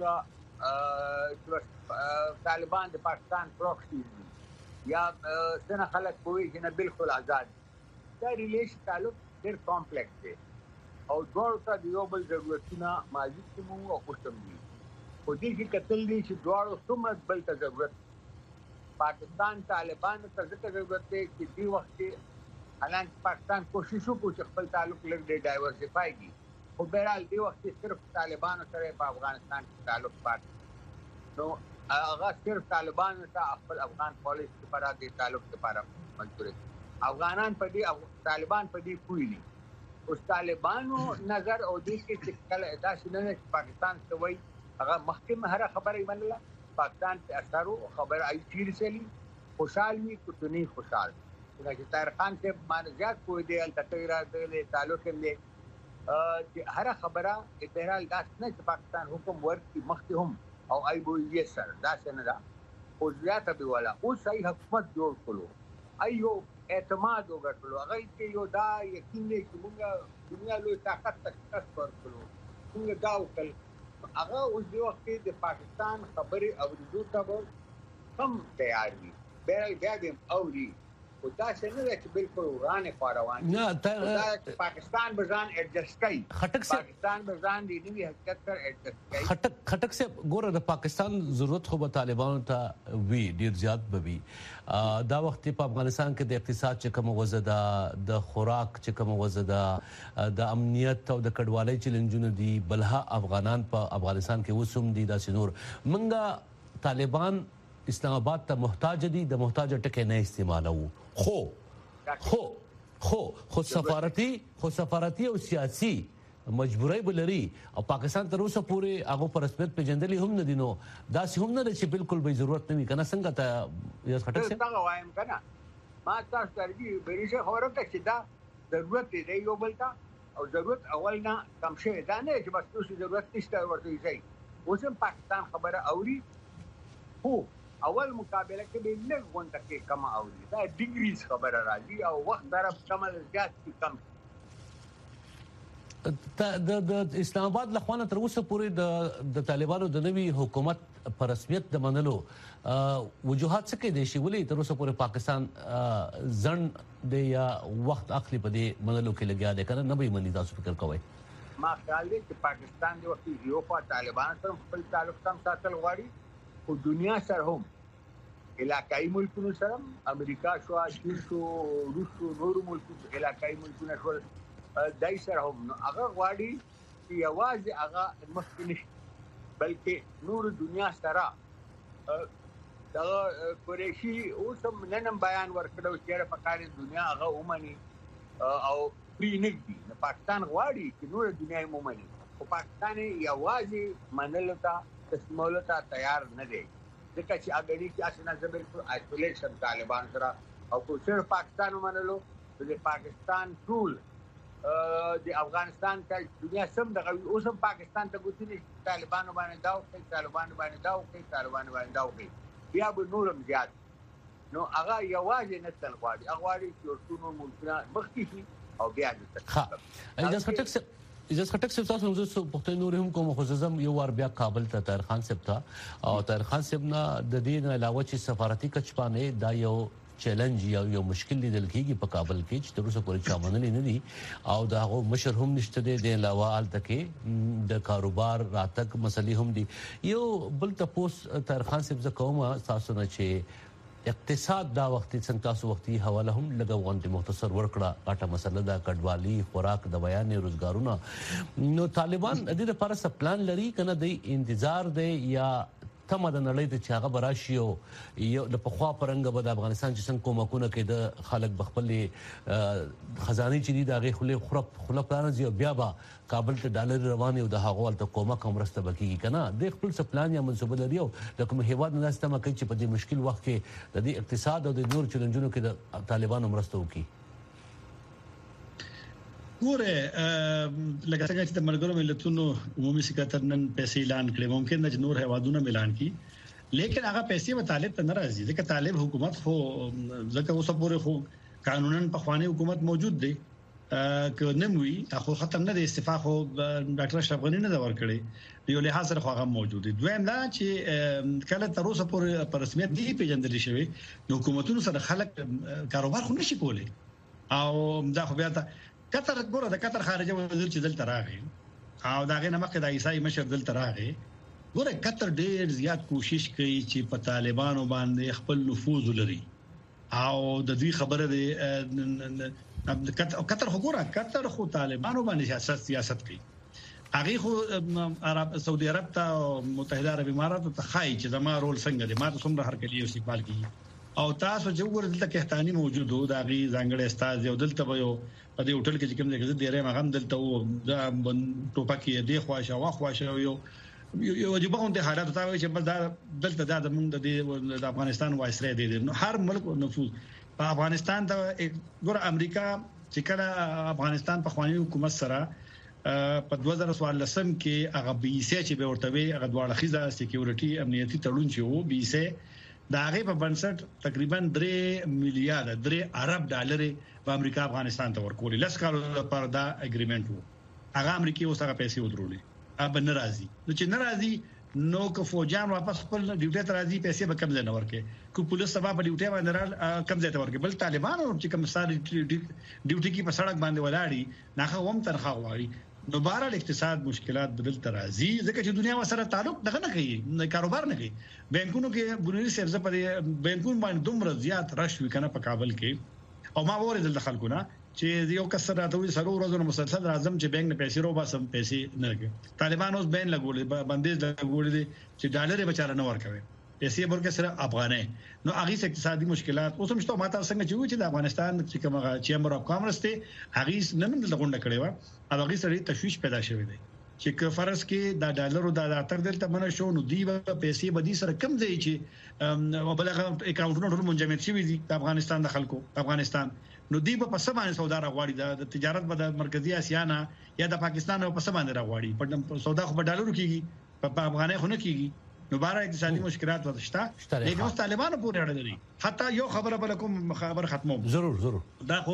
S5: طالبان د پاکستان پروکسي یا څنګه خلک کوي چې نه بالکل آزاد دا ریلیشن تعلق ډېر کمپلیکس دی او دوه ته د یو بل ضرورتونه ماضي کې موږ او کوم دي خو دې کې کتل دي چې دوه څومره بل ته ضرورت پاکستان طالبان ته ضرورت دی چې دی وخت حالانکه پاکستان کوشش وکړي چې خپل تعلق لږ ډایورسيفای کړي خو بهرحال دی وخت صرف طالبانو سره په افغانستان کې تعلق پات نو هغه صرف طالبانو ته خپل افغان پالیس لپاره د تعلق لپاره منځوري افغانان په دې طالبان په دې کوي او طالبانو نظر او دې کې چې کله دا شنه پاکستان ته وایي هغه محکمه هر خبره منله پاکستان ته اثرو خبر ای چیر سلی خوشحال وي کتنی خوشحال چې طاهر خان سے باندې زیات کوی دی التقرا د تعلق هم چې هر خبره بهرحال داس نه چې پاکستان حکم ورکړي مخکې هم او ای بو یې سره دا څنګه دا او زیاته به ولا او صحیح حکومت جوړ کړو ایو اعتماد وکړو هغه کې یو دا یقین دی چې موږ دنیا لوی طاقت تک ورکړو موږ دا وکړ هغه اوس دی وخت د پاکستان خبري اوریدو ته هم تیار دي بیا دې اوري او دا څنګه چې بالکل ورانه خاروان نه پاکستان بزان ایڈجسٹ کوي پاکستان بزان دی نیو حقیقت سره ایڈجسٹ کوي
S2: خټک سے ګوره د پاکستان ضرورت خو به طالبانو ته وی ډیر زیات بوي دا وخت په افغانستان کې د اقتصاد چې کوم وزدا د خوراک چې کوم وزدا د امنیت او د کډوالۍ چیلنجونه دي بلها افغانان په افغانستان کې وسوم دي دا سينور منګه طالبان اسلام آباد ته محتاج دي د محتاج ټکي نه استعمالو خو سفارتي او سیاسي مجبورای بلري او پاکستان تر اوسه پورې هغه پر رسمیت پیژندلې هم نه دي نو دا هم نه چې بالکل به ضرورت نه وي کنه څنګه ته یو خټک څه
S5: څنګه وایم کنه ما تاسو درګي بریشه خبره چې دا ضرورت دی یو بلتا او ضرورت اول نه کم شي دا نه چې بس اوس ضرورت نشته ورته شي اوس پاکستان خبره اوري هو اول مقابله کې به لږ غونډه کې کم اوري دا ډیګریز خبره راځي او وخت طرف کم زیات کم
S2: د اسلام آباد لخوانه تر اوسه پورې د طالبانو د نوي حکومت پر رسمیت د منلو وجوهات څه کې دي چې ولې تر اوسه پورې پاکستان ځن د یا وخت اخلي په دې منلو کې لګیا دي کنه نه به منی تاسو فکر کوئ
S5: ما خیال دی چې پاکستان د وخت یو په طالبان سره خپل تعلق سم ساتل غواړي او دنیا سره هم علاقائی ملکونو سره امریکا شو چین شو روس شو نور ملکونو علاقائی ملکونو شو دای سره هم هغه غواړي چې یوازې هغه مخکې نشي بلکې نور دنیا سره دا قریشي اوس هم نن بیان ورکړو چې په کار دنیا هغه ومني او پری نګدي د پاکستان غواړي چې نور دنیا یې ومني او پاکستان یوازې منلو ته تسمولو ته تیار نه دی ځکه چې اګړي کې اسنه زبر آیسولیشن طالبان سره او کو صرف پاکستان ومنلو د پاکستان ټول د افغانستان ته دنیا سم د اوس هم پاکستان ته ګوتنی طالبان باندې داو کوي طالبان باندې داو کوي بیا به نورم زیات نو هغه یوازې نه تل غواړي هغه چې ټول ملکونه مخکې او بیا
S2: د اجازه خټک صاحب تاسو موږ پښتون نور هم کوم خصوصم یو ور بیا کابل ته طاهر خان صاحب ته او طاهر خان صاحب نه د دې نه علاوه چې سفارتي کچپانه دا یو چیلنج یو مشکل لیدل کیږي په کابل کې چې تر اوسه پورې چا منلې نه دي او دا هغه مشر هم نشته دي د علاوه الته کې د کاروبار راتک مسلې هم دي یو بل تاسو طاهر خان صاحب ز کومه تاسو نه چې اقتصاد دا وخت څنګه تاسو وختي حواله هم لګوان دي مختصر ورکړه اټه مسله دا کډوالي خوراک د بیان روزګارونه نو طالبان د دې لپاره څه پلان لري کنه د انتظار دی یا تمه د نړۍ د چاغه براشي او یو د پخوا پرنګ به د افغانستان چې څنګه کومکونه کې د خلک بخپل خزانه چې دي دغه خله پلان زی بیا با کابل ته ډالر روانه او د هغه ته کومک امرسته بکیږي کنه د خپل څه پلان یا منصوبه لري او د کوم هیواد نه استمه کوي چې په دې مشکل وخت کې د دې اقتصاد او د نور چیلنجونو کې د طالبانو امرسته وکړي
S4: ګوره لکه څنګه چې د ملګرو ملتونو عمومي سکرټر نن پیسې اعلان کړي ممکن نه نور هیوادونه اعلان کړي لیکن هغه پیسې به طالب ته ناراضي ځکه طالب حکومت خو ځکه اوسه پورې خو قانونا په خواني حکومت موجود دی که نموي اخو ختم نه دی استعفا خو ډاکټر اشرف غنی نه دا ور کړی یو له حاضر خو هغه موجود دی دویم دا چې کله تر اوسه پورې په رسمیت دی پیژندل شوی نو حکومتونو سره خلک کاروبار خو نشي کولای او دا خو بیا قطر ګوره د قطر خارجه وزیر چې دلته راغی او دا غي نمکه د عیسائی مشر دلته راغی ګوره قطر ډیر زیات کوشش کوي چې په طالبانو باندې خپل نفوذ لري او د دې خبره د قطر حکومت قطر خو طالبانو باندې سیاست کوي هغه خو سعودي عرب ته متحده عرب امارات ته خای چې زما رول څنګه دی ما ته څومره هرکلی او استقبال کوي او تاسو چې وګورئ دلته کهتانی موجود وو دا غي ځانګړی استاد یو دلته به یو په دې هوټل کې چې کوم ځای کې ډیره مغم دلته وو دا ټوپکی دی خواشه واخواشه یو عجیب غونډه حالات ته چې بل دا دلته دا د افغانستان وایسره دی نو هر ملک نفوذ په افغانستان ته ګور امریکا چې کله افغانستان په خواني حکومت سره په 2014 کې هغه بیسه چې به ورته وي هغه دواړه خيزه سکیورټي امنیتي تړون چې وو بیسه دا هغه په بنسټ تقریبا 3 میلیارډ 3 ارب ډالر په امریکا افغانستان ته ورکول لس کال لپاره دا اګریمنت وو هغه امریکای اوس هغه پیسې ودرولې اب ناراضي نو چې ناراضي نو که فوجان واپس خپل ډیوټي ته راځي پیسې به کم نه ورکې کو پولیس سبا په ډیوټي باندې را کم ځای ته ورکې بل طالبان چې کوم ساري ډیوټي کې په سړک باندې ولاړی نه هم تنخواه غواړي نو بهر اقتصاد مشکلات بدل ترازی ځکه چې دنیا سره تعلق دغه نه کوي کاروبار نه کوي بانکونو کې بنیادی سرزه په بانکونو باندې دومره زیات رش وکنه په کابل کې او ما ورته د خلکو نه چې یو کس سره ته سره ورځو مسلسل راځم چې بانک نه پیسې رو باسم پیسې نه لګي طالبان اوس بین لګولې بندیز لګولې چې ډالر بچاره نه ورکوي پیسې ورکه سره افغانې نو هغه اقتصادي مشکلات اوس هم شته ماته څنګه چې د افغانستان چې کومه چیمبر اف کامرس ته هغه نن لغونډه کړې و هغه سره تشویش پیدا شوی دی چې فرض کې د ډالرو د اتر دلته منه شو نو دی پیسې بدی سره کم ځای چې بلغه اکاونټونو ټول منجمد شوی دي د افغانستان د خلکو افغانستان نو دی په سبانه سودا راغواړي د تجارت په مرکزی اسیا نه یا د پاکستان په سبانه راغواړي په سودا خو په ډالرو کېږي په افغانۍ خو نه کېږي نو بار اقتصادي مشکلات ورشته لیکن اوس طالبانو پورې اړه لري حتی یو خبره بل کوم خبر ختموم
S2: ضرور
S4: دا خو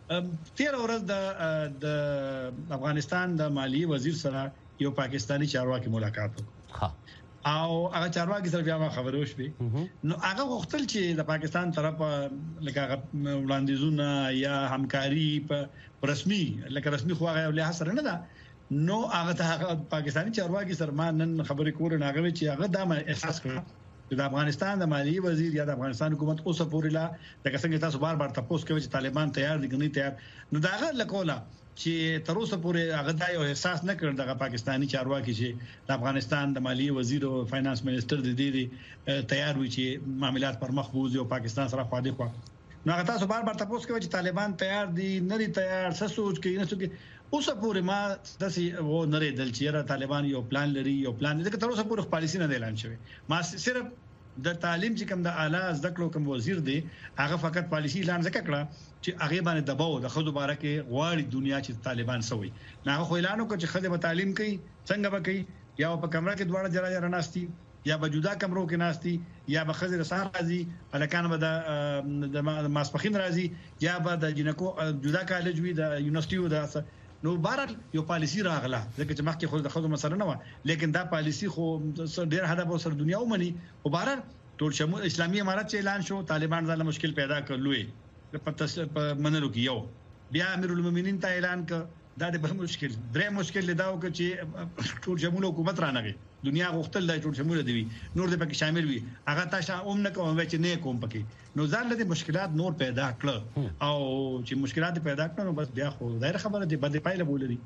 S4: 13 ورځ د افغانستان د مالی وزیر سره یو پاکستانی چارواکي ملاقات وکړ او هغه چارواکي سره بیا خبرو شوې نو هغه وختل چې د پاکستان طرف لکه وړاندیزونه یا همکاري په رسمي خو هغه له سره نه ده نو هغه ته پاکستانی چارواکي سره ما نن خبرې کول نه غوي چې هغه دا احساس کړ چې د افغانستان د مالی وزیر یا د افغانستان حکومت اوسه پورې لا د څنګه تاسو بار تاسو کوي چې طالبان تیار دي کني تیار نو داغه لکولا چې تر اوسه پورې هغه دا یو احساس نه کړ د پاکستانی چارواکي چې د افغانستان د مالی وزیر او فاینانس منسٹر د دې تیار وي چې معاملات پر مخ بوزي او پاکستان سره خوا دي خوا نو هغه تاسو بار تاسو کوي چې طالبان تیار دي نه دي تیار څه سوچ کوي نه څه اوسه پورې ما داسې و نه ردل چې طالبان یو پلان لري یو پلان دغه تر اوسه پورې پالیسی نه اعلان شوی ما صرف د تعلیم چې کوم د اعلی زده کړو کوم وزیر دی هغه فقط پالیسی اعلان زکه کړه چې هغه باندې دباو د خود باره کې غواړي دنیا چې طالبان سوي نه خو اعلان وکړي چې خدای به تعلیم کوي څنګه به کوي یا په کمره کې دواړه جلا ناشتي یا به جدا کمرو کې ناشتي یا به خزر سهار راځي الکان به د ماسپخین راځي یا به د جنکو جدا کالج وي د یونیورسيټي د نو بهر یو پالیسی راغله ځکه چې مخکې خو د خود مسله نه و لیکن دا پالیسی خو ډیر هدف سره دنیا ومني او بهر ټول شمول اسلامي امارات چې اعلان شو طالبان ځله مشکل پیدا کړلوي په منلو کې یو بیا امیر المؤمنین ته اعلان کړ دا د مشکل درې مشکل لیداو چې ټول شمول حکومت رانغی دنیا غوښتل د ټول شمول دی نور د پکې شامل وي هغه تاسو هم نه کوم چې نه کوم پکې نو ځان له مشکلات نور پیدا کړ او چې مشکلات پیدا کړ نو بس بیا خو ظاهر خبره دی بده پایله بولري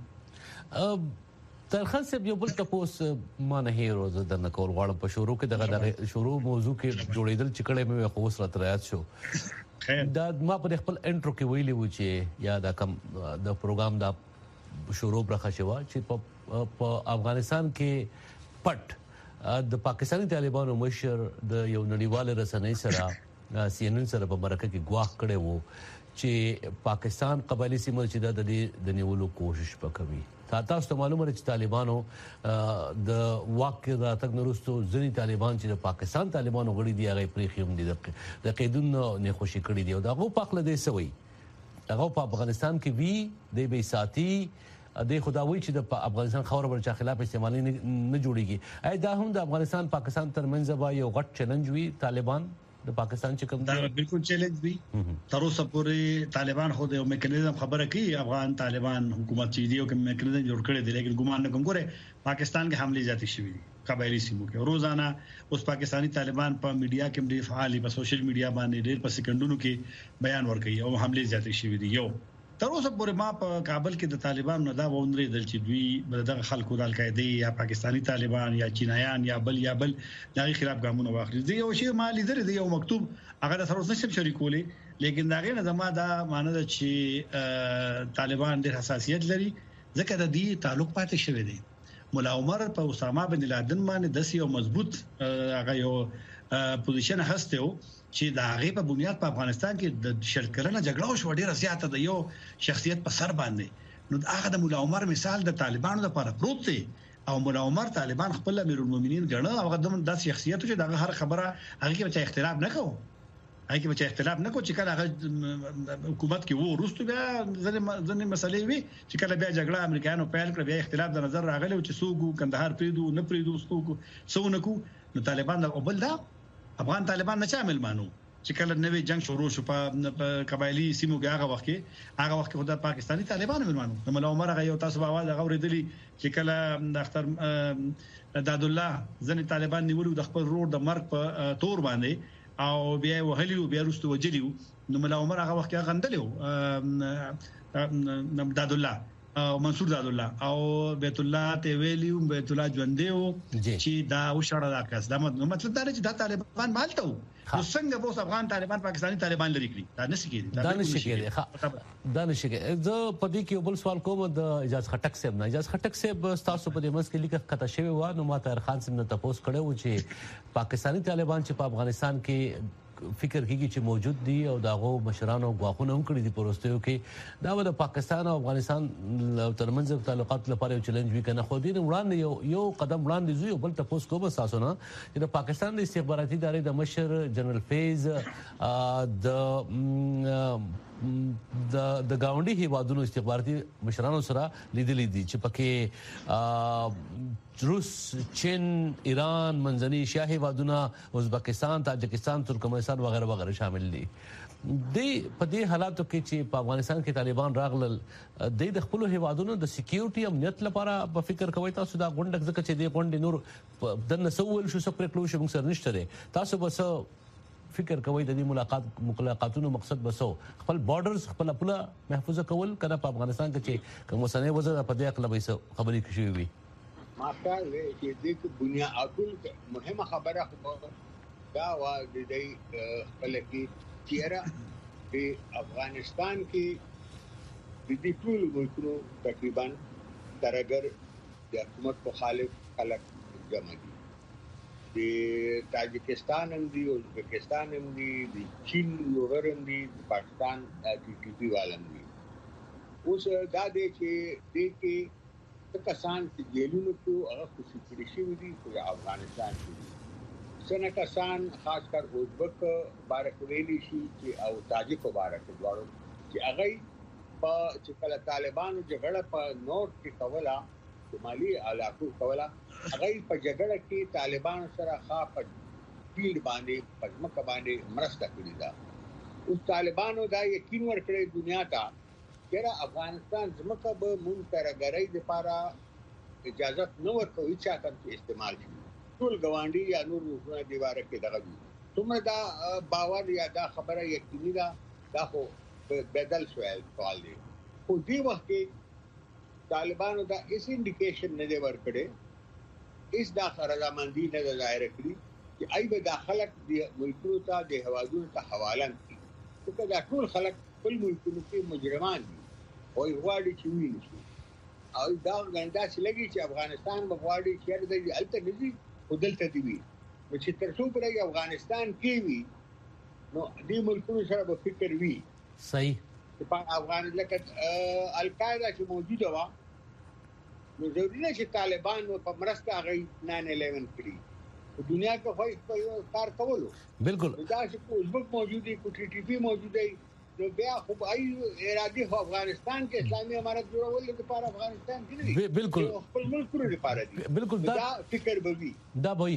S2: ترخان صاحب یو بل تاسو ما نه هیرو د نکول غواړم په شروع کې دغه شروع موضوع کې جوړیدل چې کله مې خو سره ترایات شو دا ما په خپل انټرو کې ویلي و چې یا دا کم د پروګرام دا شروع برخه شو چې په افغانستان کې پټ د پاکستانی طالبانو مشر د یو نړیوال رسنۍ سره سی ان ان سره په مرکه کې ګواښ کړي وو چې پاکستان قبایلی سیمه چې د نیولو کوشش وکوي تاسو ته معلومه ده چې طالبانو د واقع راتګ نورستو ځینی طالبان چې د پاکستان طالبانو غړي دي هغه پریخیم دي د قیدونو نه خوشي کړي دي او دغه په خپل دې سوي هغه په افغانستان کې وی د بي ساتي د خداوي چې د افغانستان خاور ورچا خلاف استعمالي نه جوړيږي اې دا هم د افغانستان پاکستان ترمنځ به یو غټ چیلنج وي طالبان د پاکستان چې کوم
S4: دا بالکل چیلنج دی تر اوسه پورې طالبان خو د میکانیزم خبره کوي افغان طالبان حکومت چې دی او کوم میکانیزم جوړ کړی دی لیکن ګمان نه کوم ګوره پاکستان کې حمله ذاتي شوې دي قبایلی سیمو کې روزانه اوس پاکستانی طالبان په میډیا کې ډېر فعال په سوشل میډیا باندې ډېر په سکندونو کې بیان ورکوي او حمله ذاتي شوې دي یو تر اوسه پورې ما په کابل کې د طالبان نه دا وندري دل چې دوی دغه خلکو د القاعده یا پاکستانی طالبان یا چینایان یا بل دغه خلاف ګامونه واخلي دی یو شی ما لیدل دی یو مکتوب هغه د سروس نشم شریکولې لیکن دا غیر نه زما دا معنی ده چې طالبان ډېر حساسیت لري ځکه د دې تعلق پاتې شوی دی مولا عمر په اسامه بن لادن باندې د سیو مضبوط هغه یو پوزیشن هسته چې دا هغه په بنیاد په افغانستان کې د شرکرنه جګړه شو ډیره زیاته د یو شخصیت په سر باندې نو هغه د مولا عمر مثال د طالبانو لپاره پروت دی او مولا عمر طالبان خپل امیر المؤمنین ګڼه او هغه د شخصیت چې د هر خبره هغه کې به اختلاف نه کوو چې کله هغه حکومت کې وو وروسته بیا ځنې مسلې وي چې کله بیا جګړه امریکایانو پیل کړ بیا اختلاف د نظر راغلی او چې څوک کندهار پریدو نه پریدو څوک نو طالبان او بل دا افغان طالبان نه شامل مانو چې کله نوې جنگ شروع شو په قبایلی سیمو کې هغه وخت خو د پاکستانی طالبان مانو نو مولا عمر هغه یو تاسو په आवाज غوړېدلی چې کله د اختر داد الله ځنې طالبان نیولو د خپل رور د مرګ په تور باندې او بیا وهلیو بیا رستو وجلیو نو مولا عمر هغه وخت غندلیو داد الله او منصور داد الله او بیت الله ته ویلیو بیت الله ژوندېو چې دا وشړه دا کس دا مطلب دا چې دا طالبان مالته نو څنګه به افغان طالبان پاکستانی طالبان لري کړی دا نشي کېږي
S2: دا نشي کېږي زه په دې کې یو بل سوال کوم د اجازه خټک صاحب نه اجازه خټک صاحب تاسو په دې مس کې لیکه کته شوی و نو ما طاهر خان صاحب نه تاسو کړو چې پاکستانی طالبان چې په افغانستان کې فکر کیږي چې موجود دي او داغو مشرانو غواخونه هم کړی دي پروستیو کې دا د پاکستان او افغانستان ترمنځ تعلقات لپاره یو چیلنج وی کنه خو دې وړاندې یو قدم وړاندې زو بل تاسو کوم اساسونه چې د پاکستان د استخباراتي ادارې د مشر جنرال فیض د گاونډي هیوادونو استخباراتي مشرانو سره لیدلې دي چې پکې روس چین ایران منځني ایشیا هیوادونه ازبکستان تاجکستان ترکمنستان وغیرہ وغیرہ شامل دي په دې حالاتو کې چې په افغانستان کې طالبان راغلل د خپل هیوادونو د سکیورټي امنیت لپاره په فکر کوي تاسو دا غونډه ځکه چې د غونډې نور د نسول شو سپر کلو شو موږ سره نشته تاسو بس فکر کوي د دې ملاقاتونو مقصد بسو خپل بارډرز خپل محفوظ کول کنه په افغانستان کې چې کوم وسنه وزره په دې اقل به خبرې کشي وي
S5: ما کار چې د دنیا اټول مهمه خبره خو دا و د دې خپل کې چیرې په افغانستان کې د دې ټول ملکونو تقریبا ترګر د حکومت مخالف خلک جمع دي د تاجکستان هم دي ازبکستان هم دي د چین لور هم دي د پاکستان د ټي پی والم دي اوس دا د چې د کې کسان چې جیلونو کې هغه خوشي کړی شي دي په افغانستان کې څنګه کسان خاص کر ازبک بارک ویلي شي چې او تاجک بارک دواړو چې هغه په چې کله طالبانو جګړه په نورث کې کوله شمالي علاقو کوله هغه په جګړه کې طالبان سره خاص فیلډ باندې پزماکه باندې مرسته کړې ده اوس طالبانو دا یقین ورکړی دنیا ته چې افغانستان زمکه به مونږ ترګرۍ لپاره اجازه نه ورکوي چې تاسو استعمال شي ټول ګوانډي یا نور نور دیواره کې دغه دي څومره دا باور یا دا خبره یقیني دا خو بدل سوال دی خو دې وخت کې طالبانو دا هیڅ انډیکیشن نه دی ورکړي هیڅ دا رضامندي نه ظاهر کړي چې ای به داخلك د ملکونو ته د هوادونو ته حواله کړي څنګه دا ټول خلک خپل ملکونو کې مجرمان دي او غواړي چې ویني شي او دا غنډه چې لګي چې افغانستان غواړي چې د الته نږدې ودلته دی وي چې تر څو پرې افغانستان کې وي نو دې ملکونو سره به فکر وي
S2: صحیح
S5: په افغان لکه القاعده چې موجوده و نو ضروري نه چې طالبان په مرسته غي 9/11 کړی په دنیا کې خو کار کولو
S2: بالکل
S5: دا چې ازبک موجودي کو ټي ټي پی موجوده نو بیا خو ای ارادي خو افغانستان کې اسلامي امارت جوړول لپاره افغانستان کې نه
S2: بالکل
S5: خپل ملک لپاره دي
S2: بالکل
S5: دا فکر به
S2: دا وي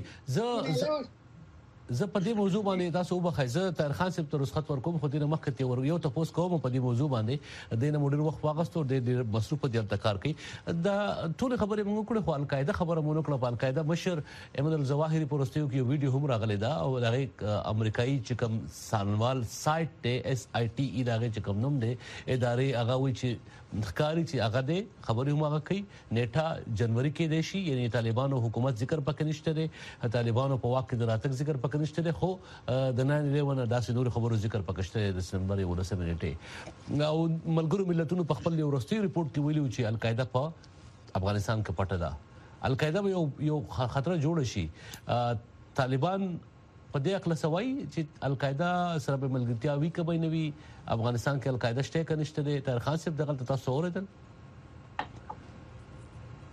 S2: زه په دې موضوع باندې تاسو وبخښه طاهر خان صاحب ته رخصت ورکوم خو دې مخکې ته ور یو تاسو کوم په دې موضوع باندې د نه مډر وخت واغستو د مصروف دي ابتکار کوي دا ټول خبره موږ کړو خو القاعده خبره مونږ کړو په القاعده مشر احمد الظواهری پروستیو کې ویډیو هم راغلی دا او هغه امریکایي چې کوم سانوال سایت ته SITE دا هغه چې کوم نوم دی ادارې هغه وی چې ښکاری چې هغه د خبرې هم هغه کوي نیټه جنوري کې دی شي یعنی طالبانو حکومت ذکر پکې نشته دی طالبانو په واقع د راتګ ذکر پکې نشته دی خو د 9/11 داسې نور خبرو ذکر پکې شته د دسمبر 19 نیټه او ملګرو ملتونو په خپل ورستي ریپورت کې ویلي چې القاعده په افغانستان کې پټه ده القاعده یو خطر جوړ شي طالبان په دې اقل سوي چې القاعده سره په ملګرتیا وی کبي نوي افغانستان کې القاعده شته کنيشته دي طاهر خان صاحب دغه تاسو اوریدل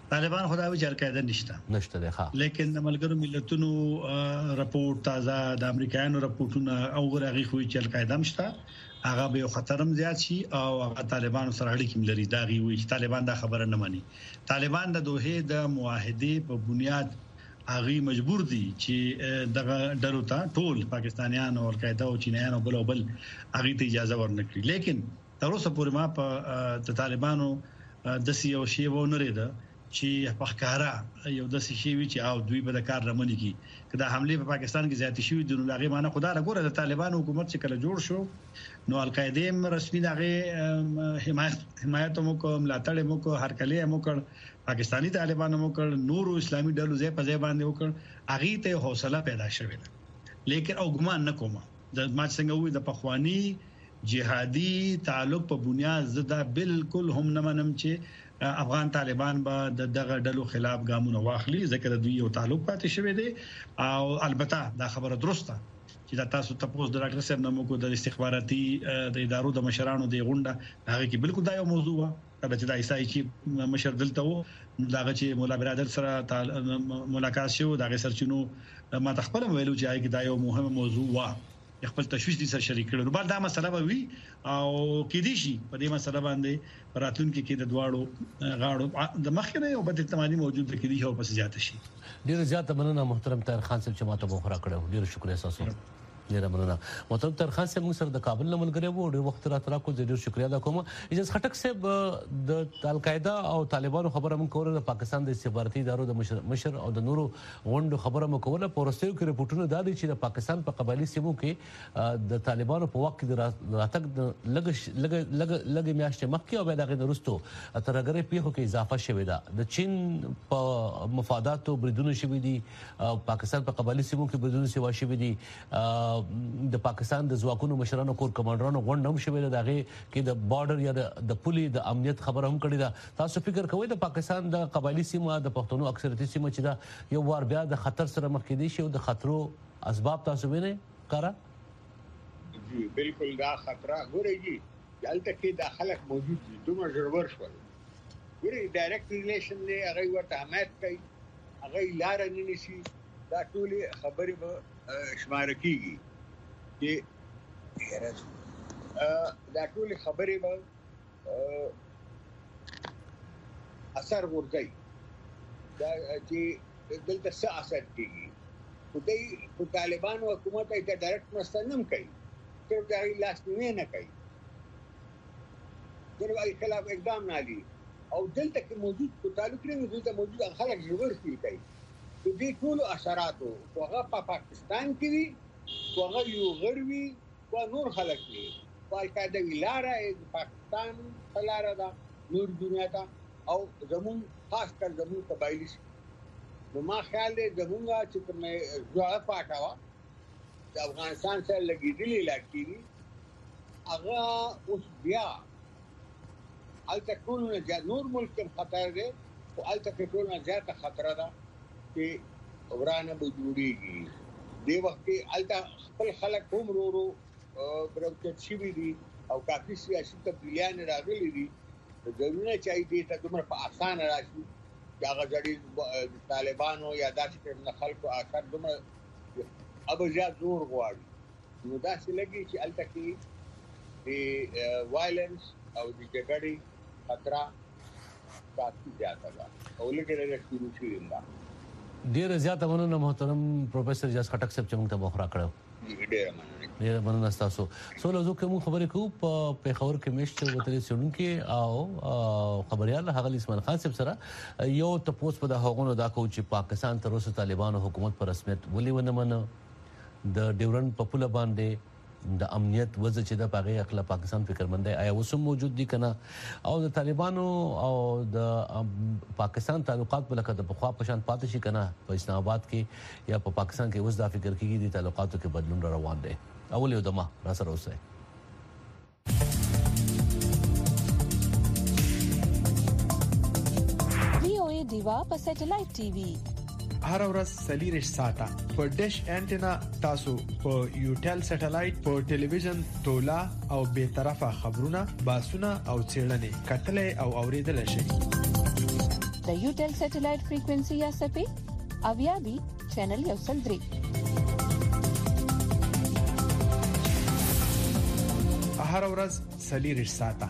S4: طالبان خدای چې القاعده نشته
S2: ده ښه
S4: لیکن د ملګرو ملتونو راپورټ تازه د امریکایانو راپورټونه او غوړغي خو چې القاعده مشته هغه به خطرم زیات شي او هغه طالبان سره اړیکې لري دا غي وي چې طالبان دا خبره نه مانی طالبان د دوه د معاهده په بنیاد هغه مجبور دي چې دغه ډلو ته ټول پاکستانیان او القاعده او چینایان او بل هغه ته اجازه ورنکړي لیکن تر اوسه پورې ما په طالبانو د سیو شی و نه لري چې په ښکارا یو د شي وی چې او دوی به د کار رمنې کی کله حمله په پاکستان کې زیات شي د لغې معنی خدای راګوره د طالبان حکومت چې کله جوړ شو نو القاعده رسمي دغه حمایت مو کوم ملاتړ مو کو هر کله مو کړ پاکستانی طالبانو مو کړ نور اسلامي ډلو ځای په ځای باندې وکړ اغه ته حوصله پیدا شوه لیکن او ګمان نه کوم د ما څنګه وي د پخوانی جهادي تعلق په بنیاد زده بالکل هم نه منم چې افغان طالبان به دغه ډلو خلاف ګامونه واخلي ځکه د دوی یو تعلق پاتې شوی دی او البته دا خبره درسته چې دا تاسو تاسو د ډاکټر صاحب نومو کو د استخباراتي د ادارو د مشرانو د غونډه هغه کې بالکل دا یو موضوع و چې د عیسائی چې مشر دلته وو داغه چې مولا برادر سره ملاقات شو داغه سرچینو ما تخپل ویلو چې هغه دا یو مهمه موضوع و خپل تشویش دي سره شریک کړو بل دا مسله به وي او کې دي شي په دې مسله باندې راتلونکي کې د دواړو غاړو د مخکنه او بد اعتمادي موجود کې دي او پس زیات شي
S2: ډیر زیات مننه محترم طاهر خان صاحب چې ماته بوخرا کړو ډیر شکریہ تاسو ډیر مننه محترم طاهر خان صاحب موږ سره د کابل نه ملګری وو ډیر وخت راترا کو ډیر شکریہ دا کوم اجازه خټک صاحب د القاعده او طالبانو خبره مونږ کوله د پاکستان د استخباراتي ادارو د مشر او د نورو غونډو خبره مونږ کوله پورستیو کې رپورټونه دا دي چې د پاکستان په قبایلی سیمو کې د طالبانو په وخت د راتګ لګ میاشتې مخکې او بیا دغه وروسته ترګرې پیښو کې اضافه شوې ده د چین په مفاداتو بریدونه شوې دي پاکستان په قبایلی سیمو کې بریدونه سیوا شوې دي د پاکستان د ځواکونو مشرانو کور کمانډرانو غونډه هم شوې ده هغه کې د بارډر یا د پولي د امنیت خبره هم کړې ده تاسو فکر کوئ د پاکستان د قبایلی سیمه د پښتنو اکثریتي سیمه چې دا یو وار بیا د خطر سره مخ کې دي شي او د خطرو اسباب تاسو وینئ کارا
S5: جی بالکل دا خطر ګورئ دلته کې د خلک موجود دي دومره ضرور شول ګورئ ډایرکټ ریلیشن دی هغه ورته حمایت کوي هغه لار نه نشي دا ټول خبرې به شمار کیږي دا ټول خبرې به اثر ورځي دا چې دلته څه اثر کیږي خدای په طالبانو حکومت ته ډایرکټ مستنم کوي تر دا لاس نه کوي دغه خلاف اقدام نه لري او دلته کې موجود په تعلق لري دلته موجود خلک ضرور کوي د دې ټول اثراتو هغه په پاکستان کې وي هغه یو غروي او نور خلک وي القاعده ویلاره د پاکستان خلاره ده نور دنیا ته او زمون خاص کر زمون قبایلی نو ما خیال دی زمونږه چې کومه ځوړه پاټاوه د افغانستان سره لګیدلې لاکېږي هغه اوس بیا الته ټول نه نور ملک خطر دی او الته ټول نه زیاته خطر ده چې ورانه به جوړیږي دی وخت کې الته خپل خلک هم ورو برکت شي دي او کافي سیاسي تبدیلیان راغلي دي ضروري چای دي ته دومره په اسانه راشي چې هغه ځړي طالبانو یا داسې نه خلکو اثر دومره اب زیات زور غواړي نو دا څه لګي چې الته کې د وایلنس او د جګړې خطر کافي زیاته ده او لګي شروع شي
S2: ډیر زیات مننه محترم پروفیسور جاس خټک صاحب چې موږ ته بوخرا کړو ډیر مننه تاسو سو لزو کوم خبرې کو په پیښور کې مشت وتري سړون کې او خبريال هغه اسماعیل خان صاحب سره یو تپوس په د هغونو دا کو چې پاکستان تر اوسه طالبانو حکومت پر رسمیت ولې ونه منو د ډیورن په پوله باندې د امنیت وضع چې د پاغه اخلا پاکستان فکرمندای آیا وسم موجود دي کنه او د طالبانو او د پاکستان تعلقات په لکه د بخوا پشان پاتې شي کنه په اسلام آباد کې یا په پاکستان کې اوس دا فکر کیږي د تعلقاتو کې بدلون روان دي اول یو دمه را سره اوسه
S6: VOA دیوا په سټلایټ ټي وي
S7: هر ورځ سلیریش ساته په ډیش انټینا تاسو په یوټل سټلایټ په ټلویزیون تولا او به طرفه خبرونه باسونه او چیرلنې کتلې او اوریدل شي
S6: د یوټل سټلایټ فریکوئنسي یا سپې اویابي چینل یو سل 3
S7: هر ورځ سلیریش ساته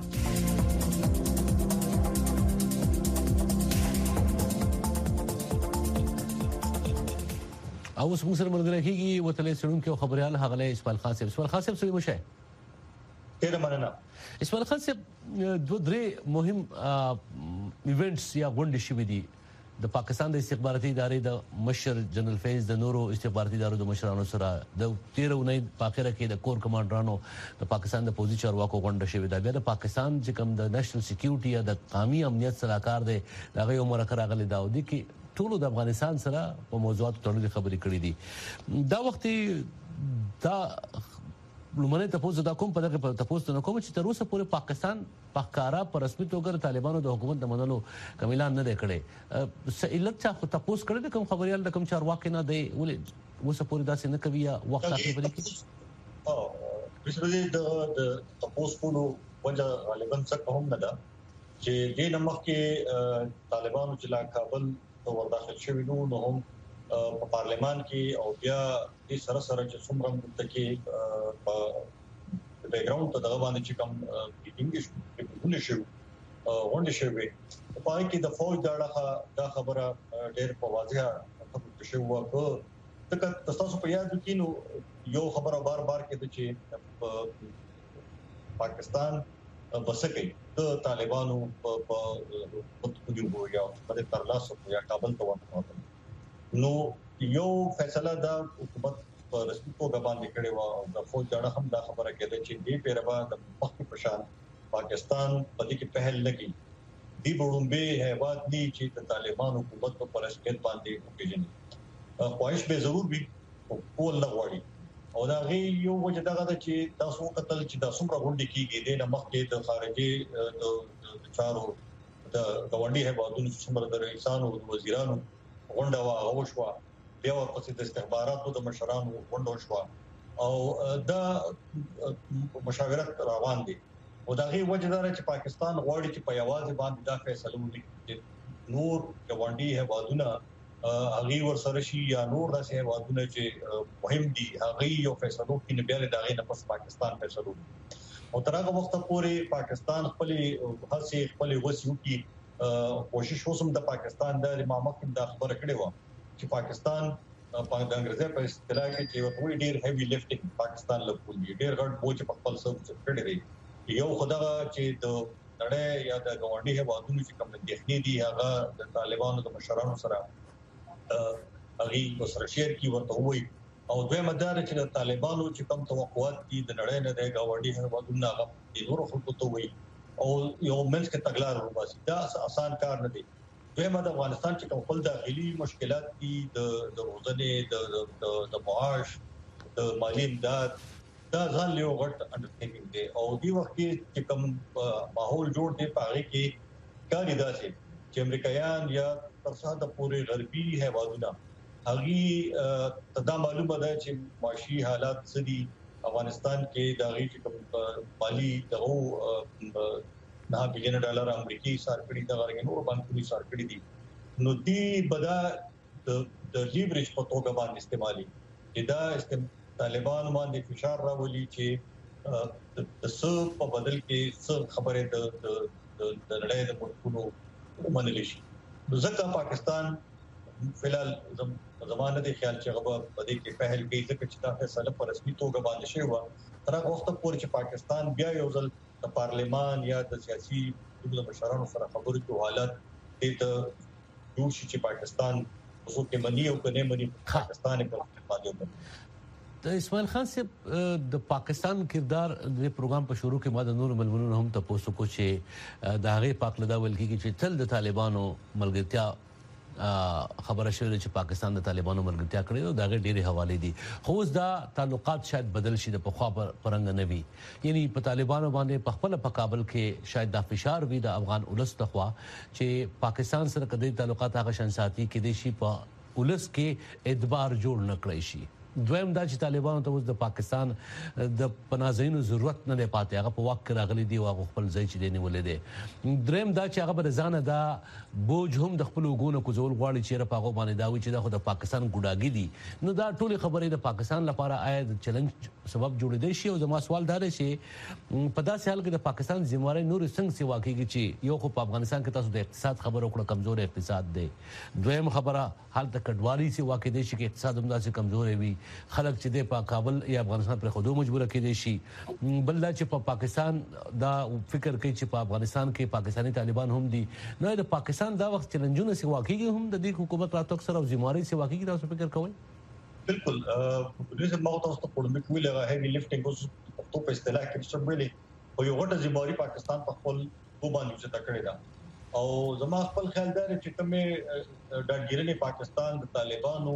S2: او اوس موږ سره ملګری کیږي وتلې سړونکو خبريال هغه اسماعیل خان صاحب. اسماعیل خان صاحب سوي مشه
S8: ډیر مننه.
S2: اسماعیل خان صاحب دوه درې مهم ایونټس یا غونډې شوې دي د پاکستان د استخباراتي ادارې د مشر جنرال فیض د نورو استخباراتي ادارو د مشرانو سره د 13 اونۍ په اخره کې د کور کمانډرانو د پاکستان د پوزي چارواکو غونډه شوې ده. بیا د پاکستان چې کوم د نېشنل سکیورټي یا د قومي امنیت صلاحکار دی دغه یو مرکه راغلی دا ودی کې ټول د افغانستان سره په موضوعاتو تړلې خبرې کړې دي. دا وخت دا لمنه تاسو دا کوم په دغه تاسو نه کوم چې تر اوسه پورې پاکستان په ښکارا پر رسمي توګه طالبانو د حکومت د منلو کمیلان نه کړي. سئلت چا خو تاسو کړی د کوم خبريال د کوم چارواکي نه دی ولې اوسه پورې داسې نه کوي یا وخت اخلي بلې کې
S8: بشری د تاسو کولو وجه غالبا څه کوم نه ده چې د نمخ کې طالبانو چې لا کابل ور داخل شوی نو هم په پارلمان کې او بیا د سره سره چې څومره متکی په بیک ګراوند ته دغه باندې چې کوم میټینګ شو غونډه شوې په هغه کې د فوج دا خبره ډېر په واضحه خبره شو ورته تاسو په یاد کې نو یو خبره بار بار کې چې پاکستان بسکه د طالبانو په متقدمو یا په ترلاسو یا کابل ته ورته نو یو فیصله دا حکومت په رسمي توګه باندې کړې و او د فوج دا هم دا خبره کېده چې دې پیروا د مخکې پشان پاکستان په دې کې پهل لګي دی بومبه هیواد نه چې د طالبان حکومت په پرسکت باندې وکړي خواهش به ضرور وي او لغوړي او دا غي یو وجه دا چې تاسو قتل چې د څومره غونډې کیږي د مخکې د خارجي د چارو د غونډې هیوادونو څومره د رئیسانو او وزیرانو غونډه واغ شو بیا ورپسې د استخباراتو د مشرانو غونډه شو او دا مشاورت روان دي او دا غي وجه دا چې پاکستان غواړي چې په یوازې باندې دا فیصله وکړي چې نور غونډې هیوادونه هغه ورسره شي یا نور داسې هیوادونه چې مهم دي هغه یو فیصله کې نه بیا د هغه نه پس پاکستان فیصله او تر هغه وخت پورې پاکستان خپل هڅې خپل وسیو کې کوشش وسوم د پاکستان د امامت د خبره کړې و چې پاکستان په انګریزي په اصطلاح کې چې وایي ډېر هیوی لفټینګ پاکستان لپاره ډېر غټ بوج په خپل سر کړی دی یو خدای چې د نړۍ یا د غونډې هیوادونو چې کوم دښنې دي هغه د طالبانو د مشرانو سره هغه سره شیر کی ورته وي او دوی مدار چې د طالبانو چې کوم توقعات دي د نړۍ نه د غونډې هیوادونو هغه د نورو خلکو ته وي او یو منځ کې تګلار وباسي دا آسان کار نه دی. دوی د افغانستان چې کوم خپل داخلي مشکلات دي د روزنې د معاش د مالی امداد دا ځان له غټ انډرټیکینګ دی او دی وخت کې کوم ماحول جوړ دی پاره کې کاری داسې چې امریکایان یا ترڅو د پوري غربي هیوادونو هغه تدا معلومه ده چې معاشي حالات سدي افغانستان کې د غي کوم مالی دغه $9 بلین امریکایي سرکړي د غرګ نور بانکونی سرکړي دي نو دی بدا د لیورېج په توګه باندې استعمالي دا طالبان باندې فشار راولي چې د څه په بدل کې څه خبره د نړۍ د ملکونو ومنل شي ځکه پاکستان فلال زمانه د خیال چې غو په دې کې پهل کوي ځکه چې دا فیصله په رسمي توګه باندې شوی و تر هغه وخت پورې چې پاکستان بیا یو ځل د پارلمان یا د سیاسي د مشرانو سره خبرې کوي حالت دې ته جوړ شي چې پاکستان اوسو کې منی او کنه منی پاکستان په باندې
S2: د اسماعیل خان صاحب د پاکستان کردار د پروګرام په شروع کې ماده نور ملمنون هم تاسو کو چې د هغه پاکلدا ولکې چې تل د طالبانو ملګرتیا خبره شوې چې پاکستان د طالبانو ملګرتیا کړې او دغه ډېری حواله دي خو اوس دا تعلقات شاید بدل شي د پخوا پرنګ نه وي یعنی په طالبانو باندې په خپل په کابل کې شاید د فشار وي د افغان ولس تخوا چې پاکستان سره کدي تعلقات هغه شان ساتي کې د شي په ولس کې اعتبار جوړ نکړی شي دویم دا چې طالبانو ته اوس د پاکستان د پناهځایونو ضرورت نه دی پاتې، هغه په وخت کې راغلي دي او هغه خپل ځای چې دی نیولې دی. دریم دا چې هغه به ځانه دا بوج هم د خپل وګونو کوزول غواړي چې په هغه باندې دا وي چې دا خو د پاکستان ګډاګي دي. نو دا ټولې خبرې د پاکستان لپاره آیا د چیلنج سبب جوړېدای شي؟ او زما سوال دا دی چې په داسې حال کې د پاکستان ذمہواری نور څنګه سی واقعي چې یو خو په افغانستان کې تاسو د اقتصاد خبرو کړه، کمزور اقتصاد دی. دویم خبره حالت کډوالي سی واقع دی چې اقتصاد هم داسې کمزور وي، خلک چې د کابل یا افغانستان پر خودو مجبور کېدي شي. بل دا چې په پاکستان دا فکر کوي چې په افغانستان کې پاکستانی طالبان هم دي. نو د پاکستان دا وخت چیلنجونه سی واقعي هم د دې حکومت راتګ سره او ذمہواری سی واقعي تاسو فکر کوئ؟
S8: بالکل ریزه ما تاسو ته په لمک ویل هغه هیوی لیفټینګ اوس په اصطلاح کې څه ویلي او یو غټه ذمہواری پاکستان په خپل وباندې څه تکړه ده. او زما خپل خیال دی چې کومه ډاډګیرنې پاکستان د طالبانو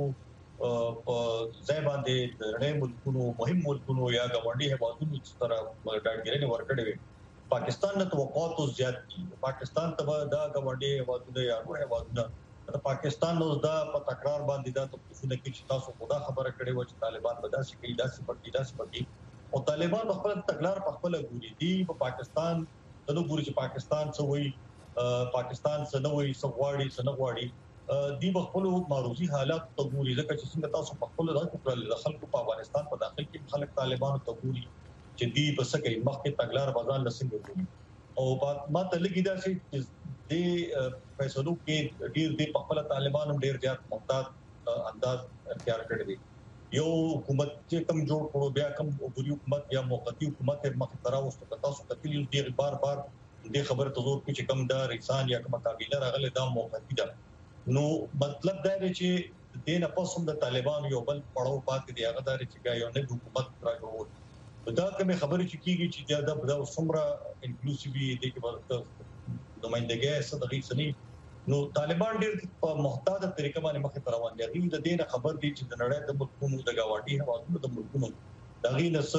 S8: په ځای باندې د نړۍ ملکونو مهم ملکونو یا ګاونډي هیوادونو سره ډاډګیرنې ورکړې وي، پاکستان نه توقعات زیات دي. پاکستان ته دا ګاونډي هیوادونو یا نور هیوادونو د پاکستان نو دا په تکرار باندې دا تاسو نه کې چې تاسو خدا خبره کړې و چې طالبان به داسې کوي داسې پکې او طالبان خپل تکرار په خپل ګوري دي په پاکستان د ګوري چې پاکستان څه وایي، پاکستان څه نه وایي، څه غواړي څه نه غواړي، دی خپل معروضي حالات ته ګوري. ځکه چې څنګه تاسو په خپل د خلکو په افغانستان په داخل کې خلک طالبانو ته ګوري چې دی بس کوي مخکې تګلار بازار لسنګ ګوري او ما ته لګی دا چې د فیصلو کې ډیر په خپل طالبانو ډیر زیات محتاط انداز اختیار کړی دی. یو حکومت چې کم جوړ کړو بیا کم وګړي حکومت یا موقتی حکومت مخ تراوسته تاسو کتلی ډیر بار د خبره ته زور کې چې کم دا رئیسان یا کومه کابینه راغله دا موقتی ده. نو مطلب دا دی چې دینه پسوم د طالبان یو بل پړاو پاتې دی، هغه دا چې یو نه حکومت راغلی دا کومه خبره چې کیږي چې دا څومره انکلوسیوي دي کې نمائندګي صدقي سني. نو طالبان ډېر په محتاطه طریقه باندې مخه روان دي. د دې خبر دي چې د نړۍ د ملکونو د گاونډي هوادونو د ملکونو د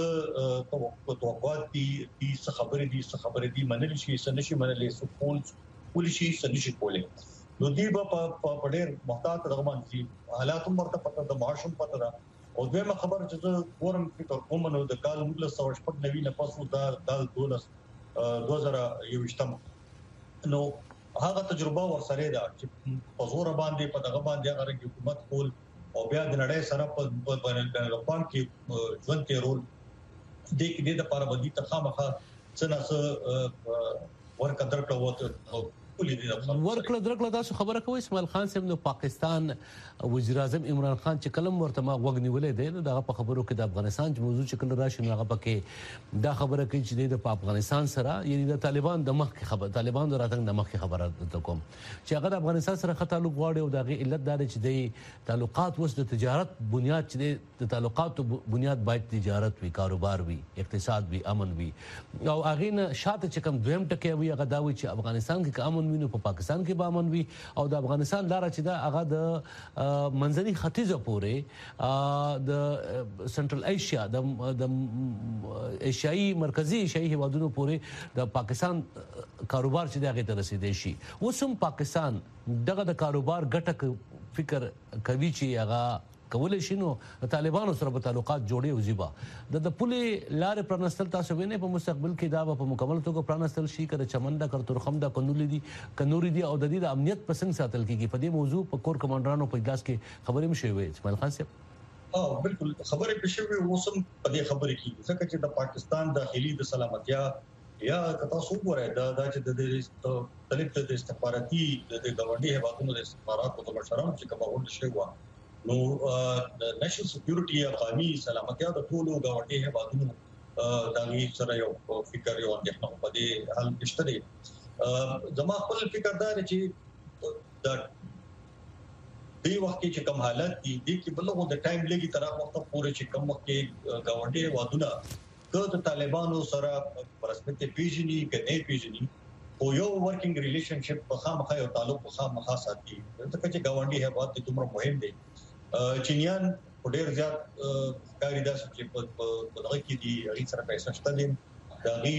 S8: غینه توقعات دي څه خبرې دي منل شي څه نشي منلې څه کول شي څه نشي کولای. نو دی په ډېر محتاط روان دي، حالات هم ورته پته د معاشم پته ده. او دغه خبر چې فورم فکر کوم نو د کال 1999 نه پسو دا کال 2021 نو هغه تجربه ورسره ده چې په زور باندې په دغه باندې هغه حکومت کول او بیا د نړۍ سره په بین کې ژوند کې رول د دې لپاره بدی تخامخه څنګه ورکړه درکړه
S2: ورکړه درکړه تاسو خبره کوي اسماعیل خان صاحب نو پاکستان وزیر اعظم عمران خان چې کلم ورته ما وګ نیولې دی نو دا په خبرو کې د افغانستان چې موضوع چې کله راشي نو هغه پکې دا خبره کوي چې د افغانستان سره یعنی د طالبان د مخ کې خبر طالبان د راتګ د مخ کې خبره کوم چې هغه د افغانستان سره خطر تعلق غواړي او دغه علت دا چې د تعلقات وس د تجارت بنیاد چې د تعلقاتو بنیاد باید تجارت وي، کاروبار وي، اقتصاد وي، امن وي او هغه نه شاته چې کوم دویم ټکی وي هغه دا وي چې افغانستان کې امن وي نو په پاکستان کې به امن وي او د افغانستان لاره چې دا هغه د منځني ختیځ پورې د سنټرل ایشیا د ایشیایي مرکزی ایشیایي هیوادونو پورې د پاکستان کاروبار چې دغه ته رسیدي شي. وسم پاکستان دغه د کاروبار ګټه فکر کوي چې هغه کولای شي نو طالبانو سره په تعلقات جوړي او زیبا د پولې لارې پرنستل تاسو وینئ په مستقبل کې دا په مکمل توګه پرنستل شي کړه چمنده کړ ترخم دا کنوري دي او د دې د امنیت پسنګ ساتل کیږي. په دې موضوع په کور کمانډرانو په اجلاس کې خبرې مشوي وي اسماعیل خان صاحب.
S8: بالکل خبرې پښوی وسم په دې خبرې کې ځکه چې د پاکستان داخلي د سلامتیا یا تاسو وګورئ دا چې د طالب د استخباراتي د ګاونډي هیوادونو د استخباراتو د مشرانو چې کومه ورته شوی نو د نېشنل سکیورټي یا قومي سلامتیا د ټولو گاونډي هیوادونو د غي سره یو فکر یو اندېښنه په دې حل کېشته دي. زما خپل فکر دا چې د دې وخت کې کوم حالت دي چې بلغه د ټایم لګي تر هغه وخت پورې چې کوم وخت کې گاونډي هیوادونو د طالبانو سره پرسپیکټ پیژني کې نه پیژني او یو ورکینګ ریلیشنشپ په خامخا یو تعلق په خامخا ساتي ځکه چې گاونډي هیواد د دومره مهم دي. چینیان ډېر زیات کاری داسې چې په دغه کې دي هغه سره پیسې شته دي د غي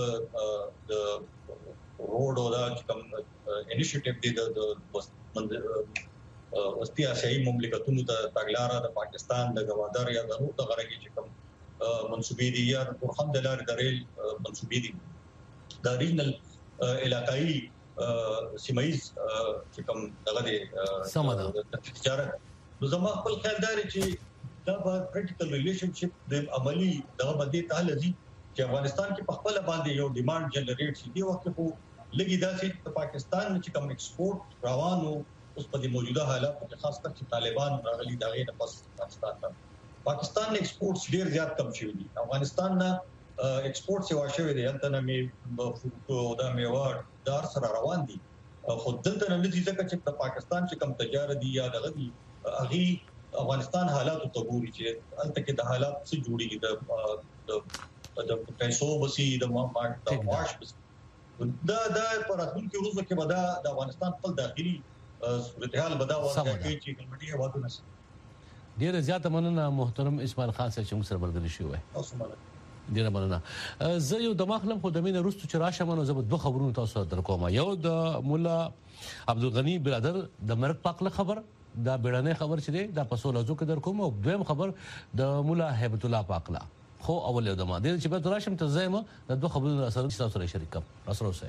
S8: د روډ او دا چې کوم انیشیټیو دي د وستي آسیایي مملکتونو ته تګلارې د پاکستان د غوادر یا د نور د غړي چې کوم منسوبې دي یا د پرخم د لارې د ریل منسوبې دي د ریجنل علاقائی سیمایز چې کوم دغه د تجارت نو زما خپل خیال دی چې دا به پریکټیکل ریلیشنشپ د عملی دغه باندې تعالی دي چې افغانستان کې په خپل باندې یو ډیماند جنریټ شي دی وخت په لګي داسې د پاکستان چې کوم ایکسپورټ روانو اوس په موجوده حالات کې خاص کر چې طالبان راغلي دغه نه پس پاکستان ایکسپورټس ډیر زیات کم شوی دي افغانستان نه ایکسپورټ سیوا شوی دی انته نه می فوټو دا میوه دار سره روان دي خو دلته نه دي ځکه چې د پاکستان چې کم تجارت دي یا دغه دي اغي افغانستان حالات ته ګوري چې انته کې د حالات څخه جوړیږي د پیسو بسي د مارکیټ د واش دا پراتون کې روزه کې ودا د افغانستان خپل داخلي صورتحال بدا ورته چې کمیټي هواتونه
S2: ډیر زیات مننه محترم اسماعیل خان صاحب چې موږ سره ملګری شوی ډیر مننه زه یو دماغ لم خو د مینه رستو چې راشه منو زه دوه خبرونه تاسو درکوم یو د مولا عبدالغنی برادر د مرګ پاکله خبر دا بیړنۍ خبر چې دا په 16 کې درکوم او دویم خبر د مولا هیبت الله پاکله خو اول یو دماغ دې چې به راشم ته زما د دوه خبرونه سره تاسو سره شریک کوم رسول اوسه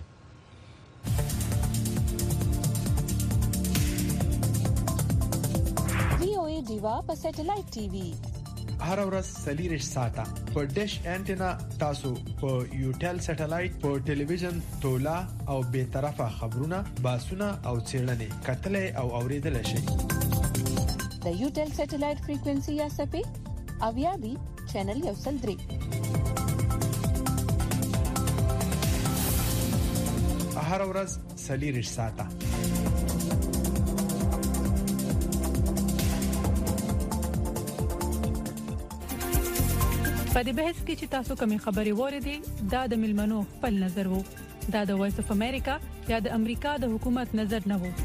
S6: دیوا په سټلایټ ټي وي
S7: هر ورځ سلیریش ساته په ډیش انټینا تاسو په یوټل سټلایټ په ټلویزیون تولا او به طرفه خبرونه باسونه او چیرلنې کتلې او اوریدل شي
S6: د یوټل سټلایټ فریکوئنسي یا سپې اویابي چینل یو سل درې
S7: هر ورځ سلیریش ساته
S9: په دې بحث کې چې تاسو کومې خبرې وریدي دا د ملمنو خپل نظر وو دا د وایس اف امریکا یا د امریکا د حکومت نظر نه وو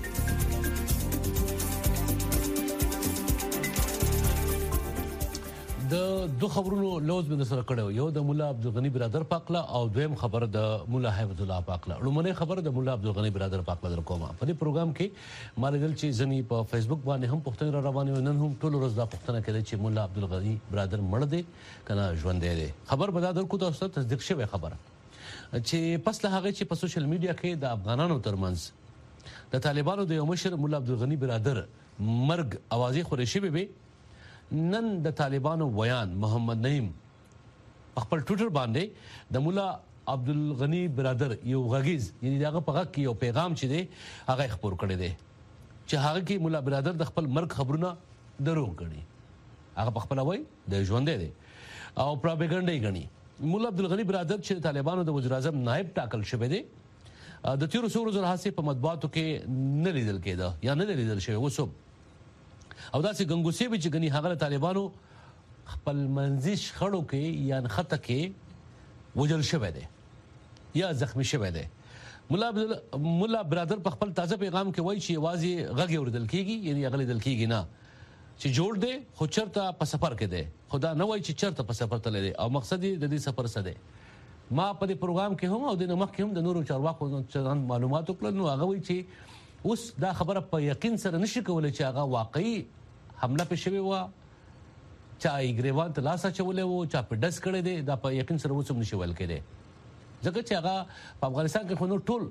S9: د
S2: دوه خبرونو لوز به سره کړو یو د مولا عبدالغنی برادر پاکله او دویم خبر د مولا هیبت الله پاکله لومړی خبر د مولا عبدالغنی برادر پاکله در کومه په دې پروګرام کې مالګل چې ځنی په فیسبوک باندې هم پښتون را روانه نن هم ټول ورځ دا پښتنه کړي چې مولا عبدالغنی برادر مړ دی کنه ژوند دی خبر بدادر کو تاسو ته تصدیق شوی خبره چې پس له هغه چې په سوشل میډیا کې د افغانانو ترمنځ د طالبانو د یو مشر مولا عبدالغنی برادر مرګ اوازې خوري شوی به نن د طالبانو ویان محمد نعیم خپل ټویټر باندې د مولا عبدالغنی برادر یو غږیز یعنی دغه په غږ کې یو پیغام چې دی هغه خبر کړی دی چې هغه کې مولا برادر د خپل مرګ خبرونه دروغ غني هغه خپل وای د ژوند دی او پروپاګاندا غني مولا عبدالغنی برادر چې طالبانو د وزیر اعظم نائب ټاکل شوی دی د 13 ورځې راځي په مطبوعاتو کې نه لیدل کېده یا نه لیدل شوی وسو او داسې ګنګوسې به چې غني هغه طالبانو خپل منځي شخړو کې یا خطه کې وجل شوی دی یا زخمی شوی دی مولا برادر په خپل تازه پیغام کې وایي چې واځي غږ اوریدل کیږي یعنی غلې دل کیږي نه چې جوړ دی خو چرته په سفر کې دی خدا نه وایي چې چرته په سفر تللی دی او مقصد یې د دې سفر څه دی ما په دې پروګرام کې هم او د نمک کې هم د نورو چارواکو معلومات وکړل نو هغه وایي چې اوس دا خبره په یقین سره نشي کولای چې هغه واقعي حمله په شوی و چا یې ګریوان ته لاس اچولې و چا په ډس کړی دی دا په یقین سره وسم نشي ویل کېده ځکه چې هغه په افغانستان کې خو نو ټول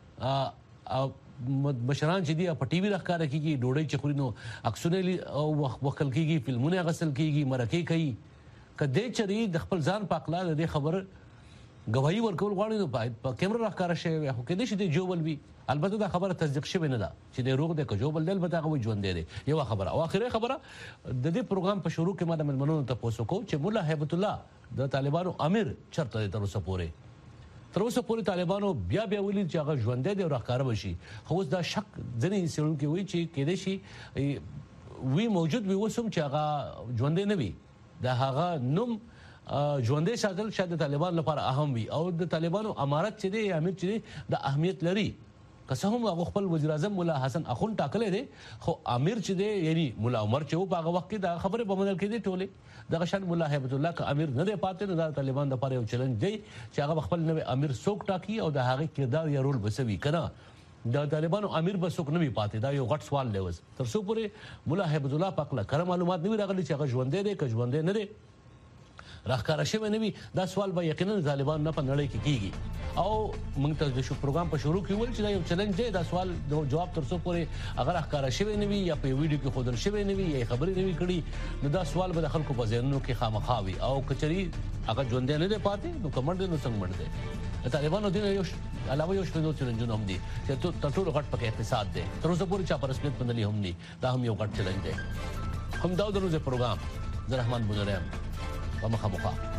S2: مشران چې دی په ټي وي راخاره کیږي ډوډۍ چخوري نو عکسونه وکړل کیږي فلمونه غسل کیږي مرکه کوي کله چې د خپل ځان پاکلا د خبر گواہی ورکول غواړي نو په کیمرا راخاره شي خو کله چې دی جوبل وي البته دا خبره تصدیق شوی نه ده چې د روغ د کجوبل دل به دا غوي ژوند دی یو خبره او اخیری خبره د دې پروګرام په شروع کې ما د ملمنونو ته پوښتنه کو چې مولا هیبت الله د طالبانو امیر چرته تر اوسه پورې طالبانو بیا ولې چې هغه ژوند دی او راخاره وشي خو دا شک ځنې سړون کې وایي چې کېدې شي وی موجود وي وسم چې هغه ژوند نه وي دا هغه نوم ژوندې ساتل شاید د طالبان لپاره اهم وي او د طالبانو امارت چې دی امیر چې دی د اهمیت لري که څه هم هغه خپل وزیر اعظم مولا حسن اخون ټاکلې دي خو امیر چې دی یعنی مولا عمر چې په هغه وخت کې دا خبره به منل کېدي ټوله د غشن مولا هیبت الله ک امیر نه دی پاتې نه د طالبان لپاره یو چیلنج دی چې هغه خپل نوې امیر څوک ټاکي او د هغه کردار یا رول بسوي کنه د طالبانو امیر به څوک نه وي پاتې. دا یو غټ سوال دی اوس تر څو پورې ملا هیبت الله پاک له کره معلومات نه وي راغلي چې هغه ژوندې دی که ژوندې نه دی راخکاره شوی نه وي. دا سوال به یقینا طالبان نه په نړۍ کې کیږي او موږ ته د شو پروګرام په شروع کې ویل چې دا یو چیلنج دی. دا سوال جواب تر څو پورې هغه راخکاره شوی نه وي یا په ویډیو کې خودل شوی نه وي یا خبرې نه وي کړي نو دا سوال به د خلکو په ذهنونو کې خامخا وي او کچري هغه ژوندې نه دی پاتې نو کمنډ نو څنګه مړ دی. طالبانو دین یو علاوه یو شپږ نور چیلنجونه هم دي چې ټول غټ پکې اقتصاد دی تر اوسه پورې چا پر رسمیت باندې هم دي. دا هم یو غټ چیلنج دی. هم دا د روزه پروګرام زه رحمان بنورم په مخه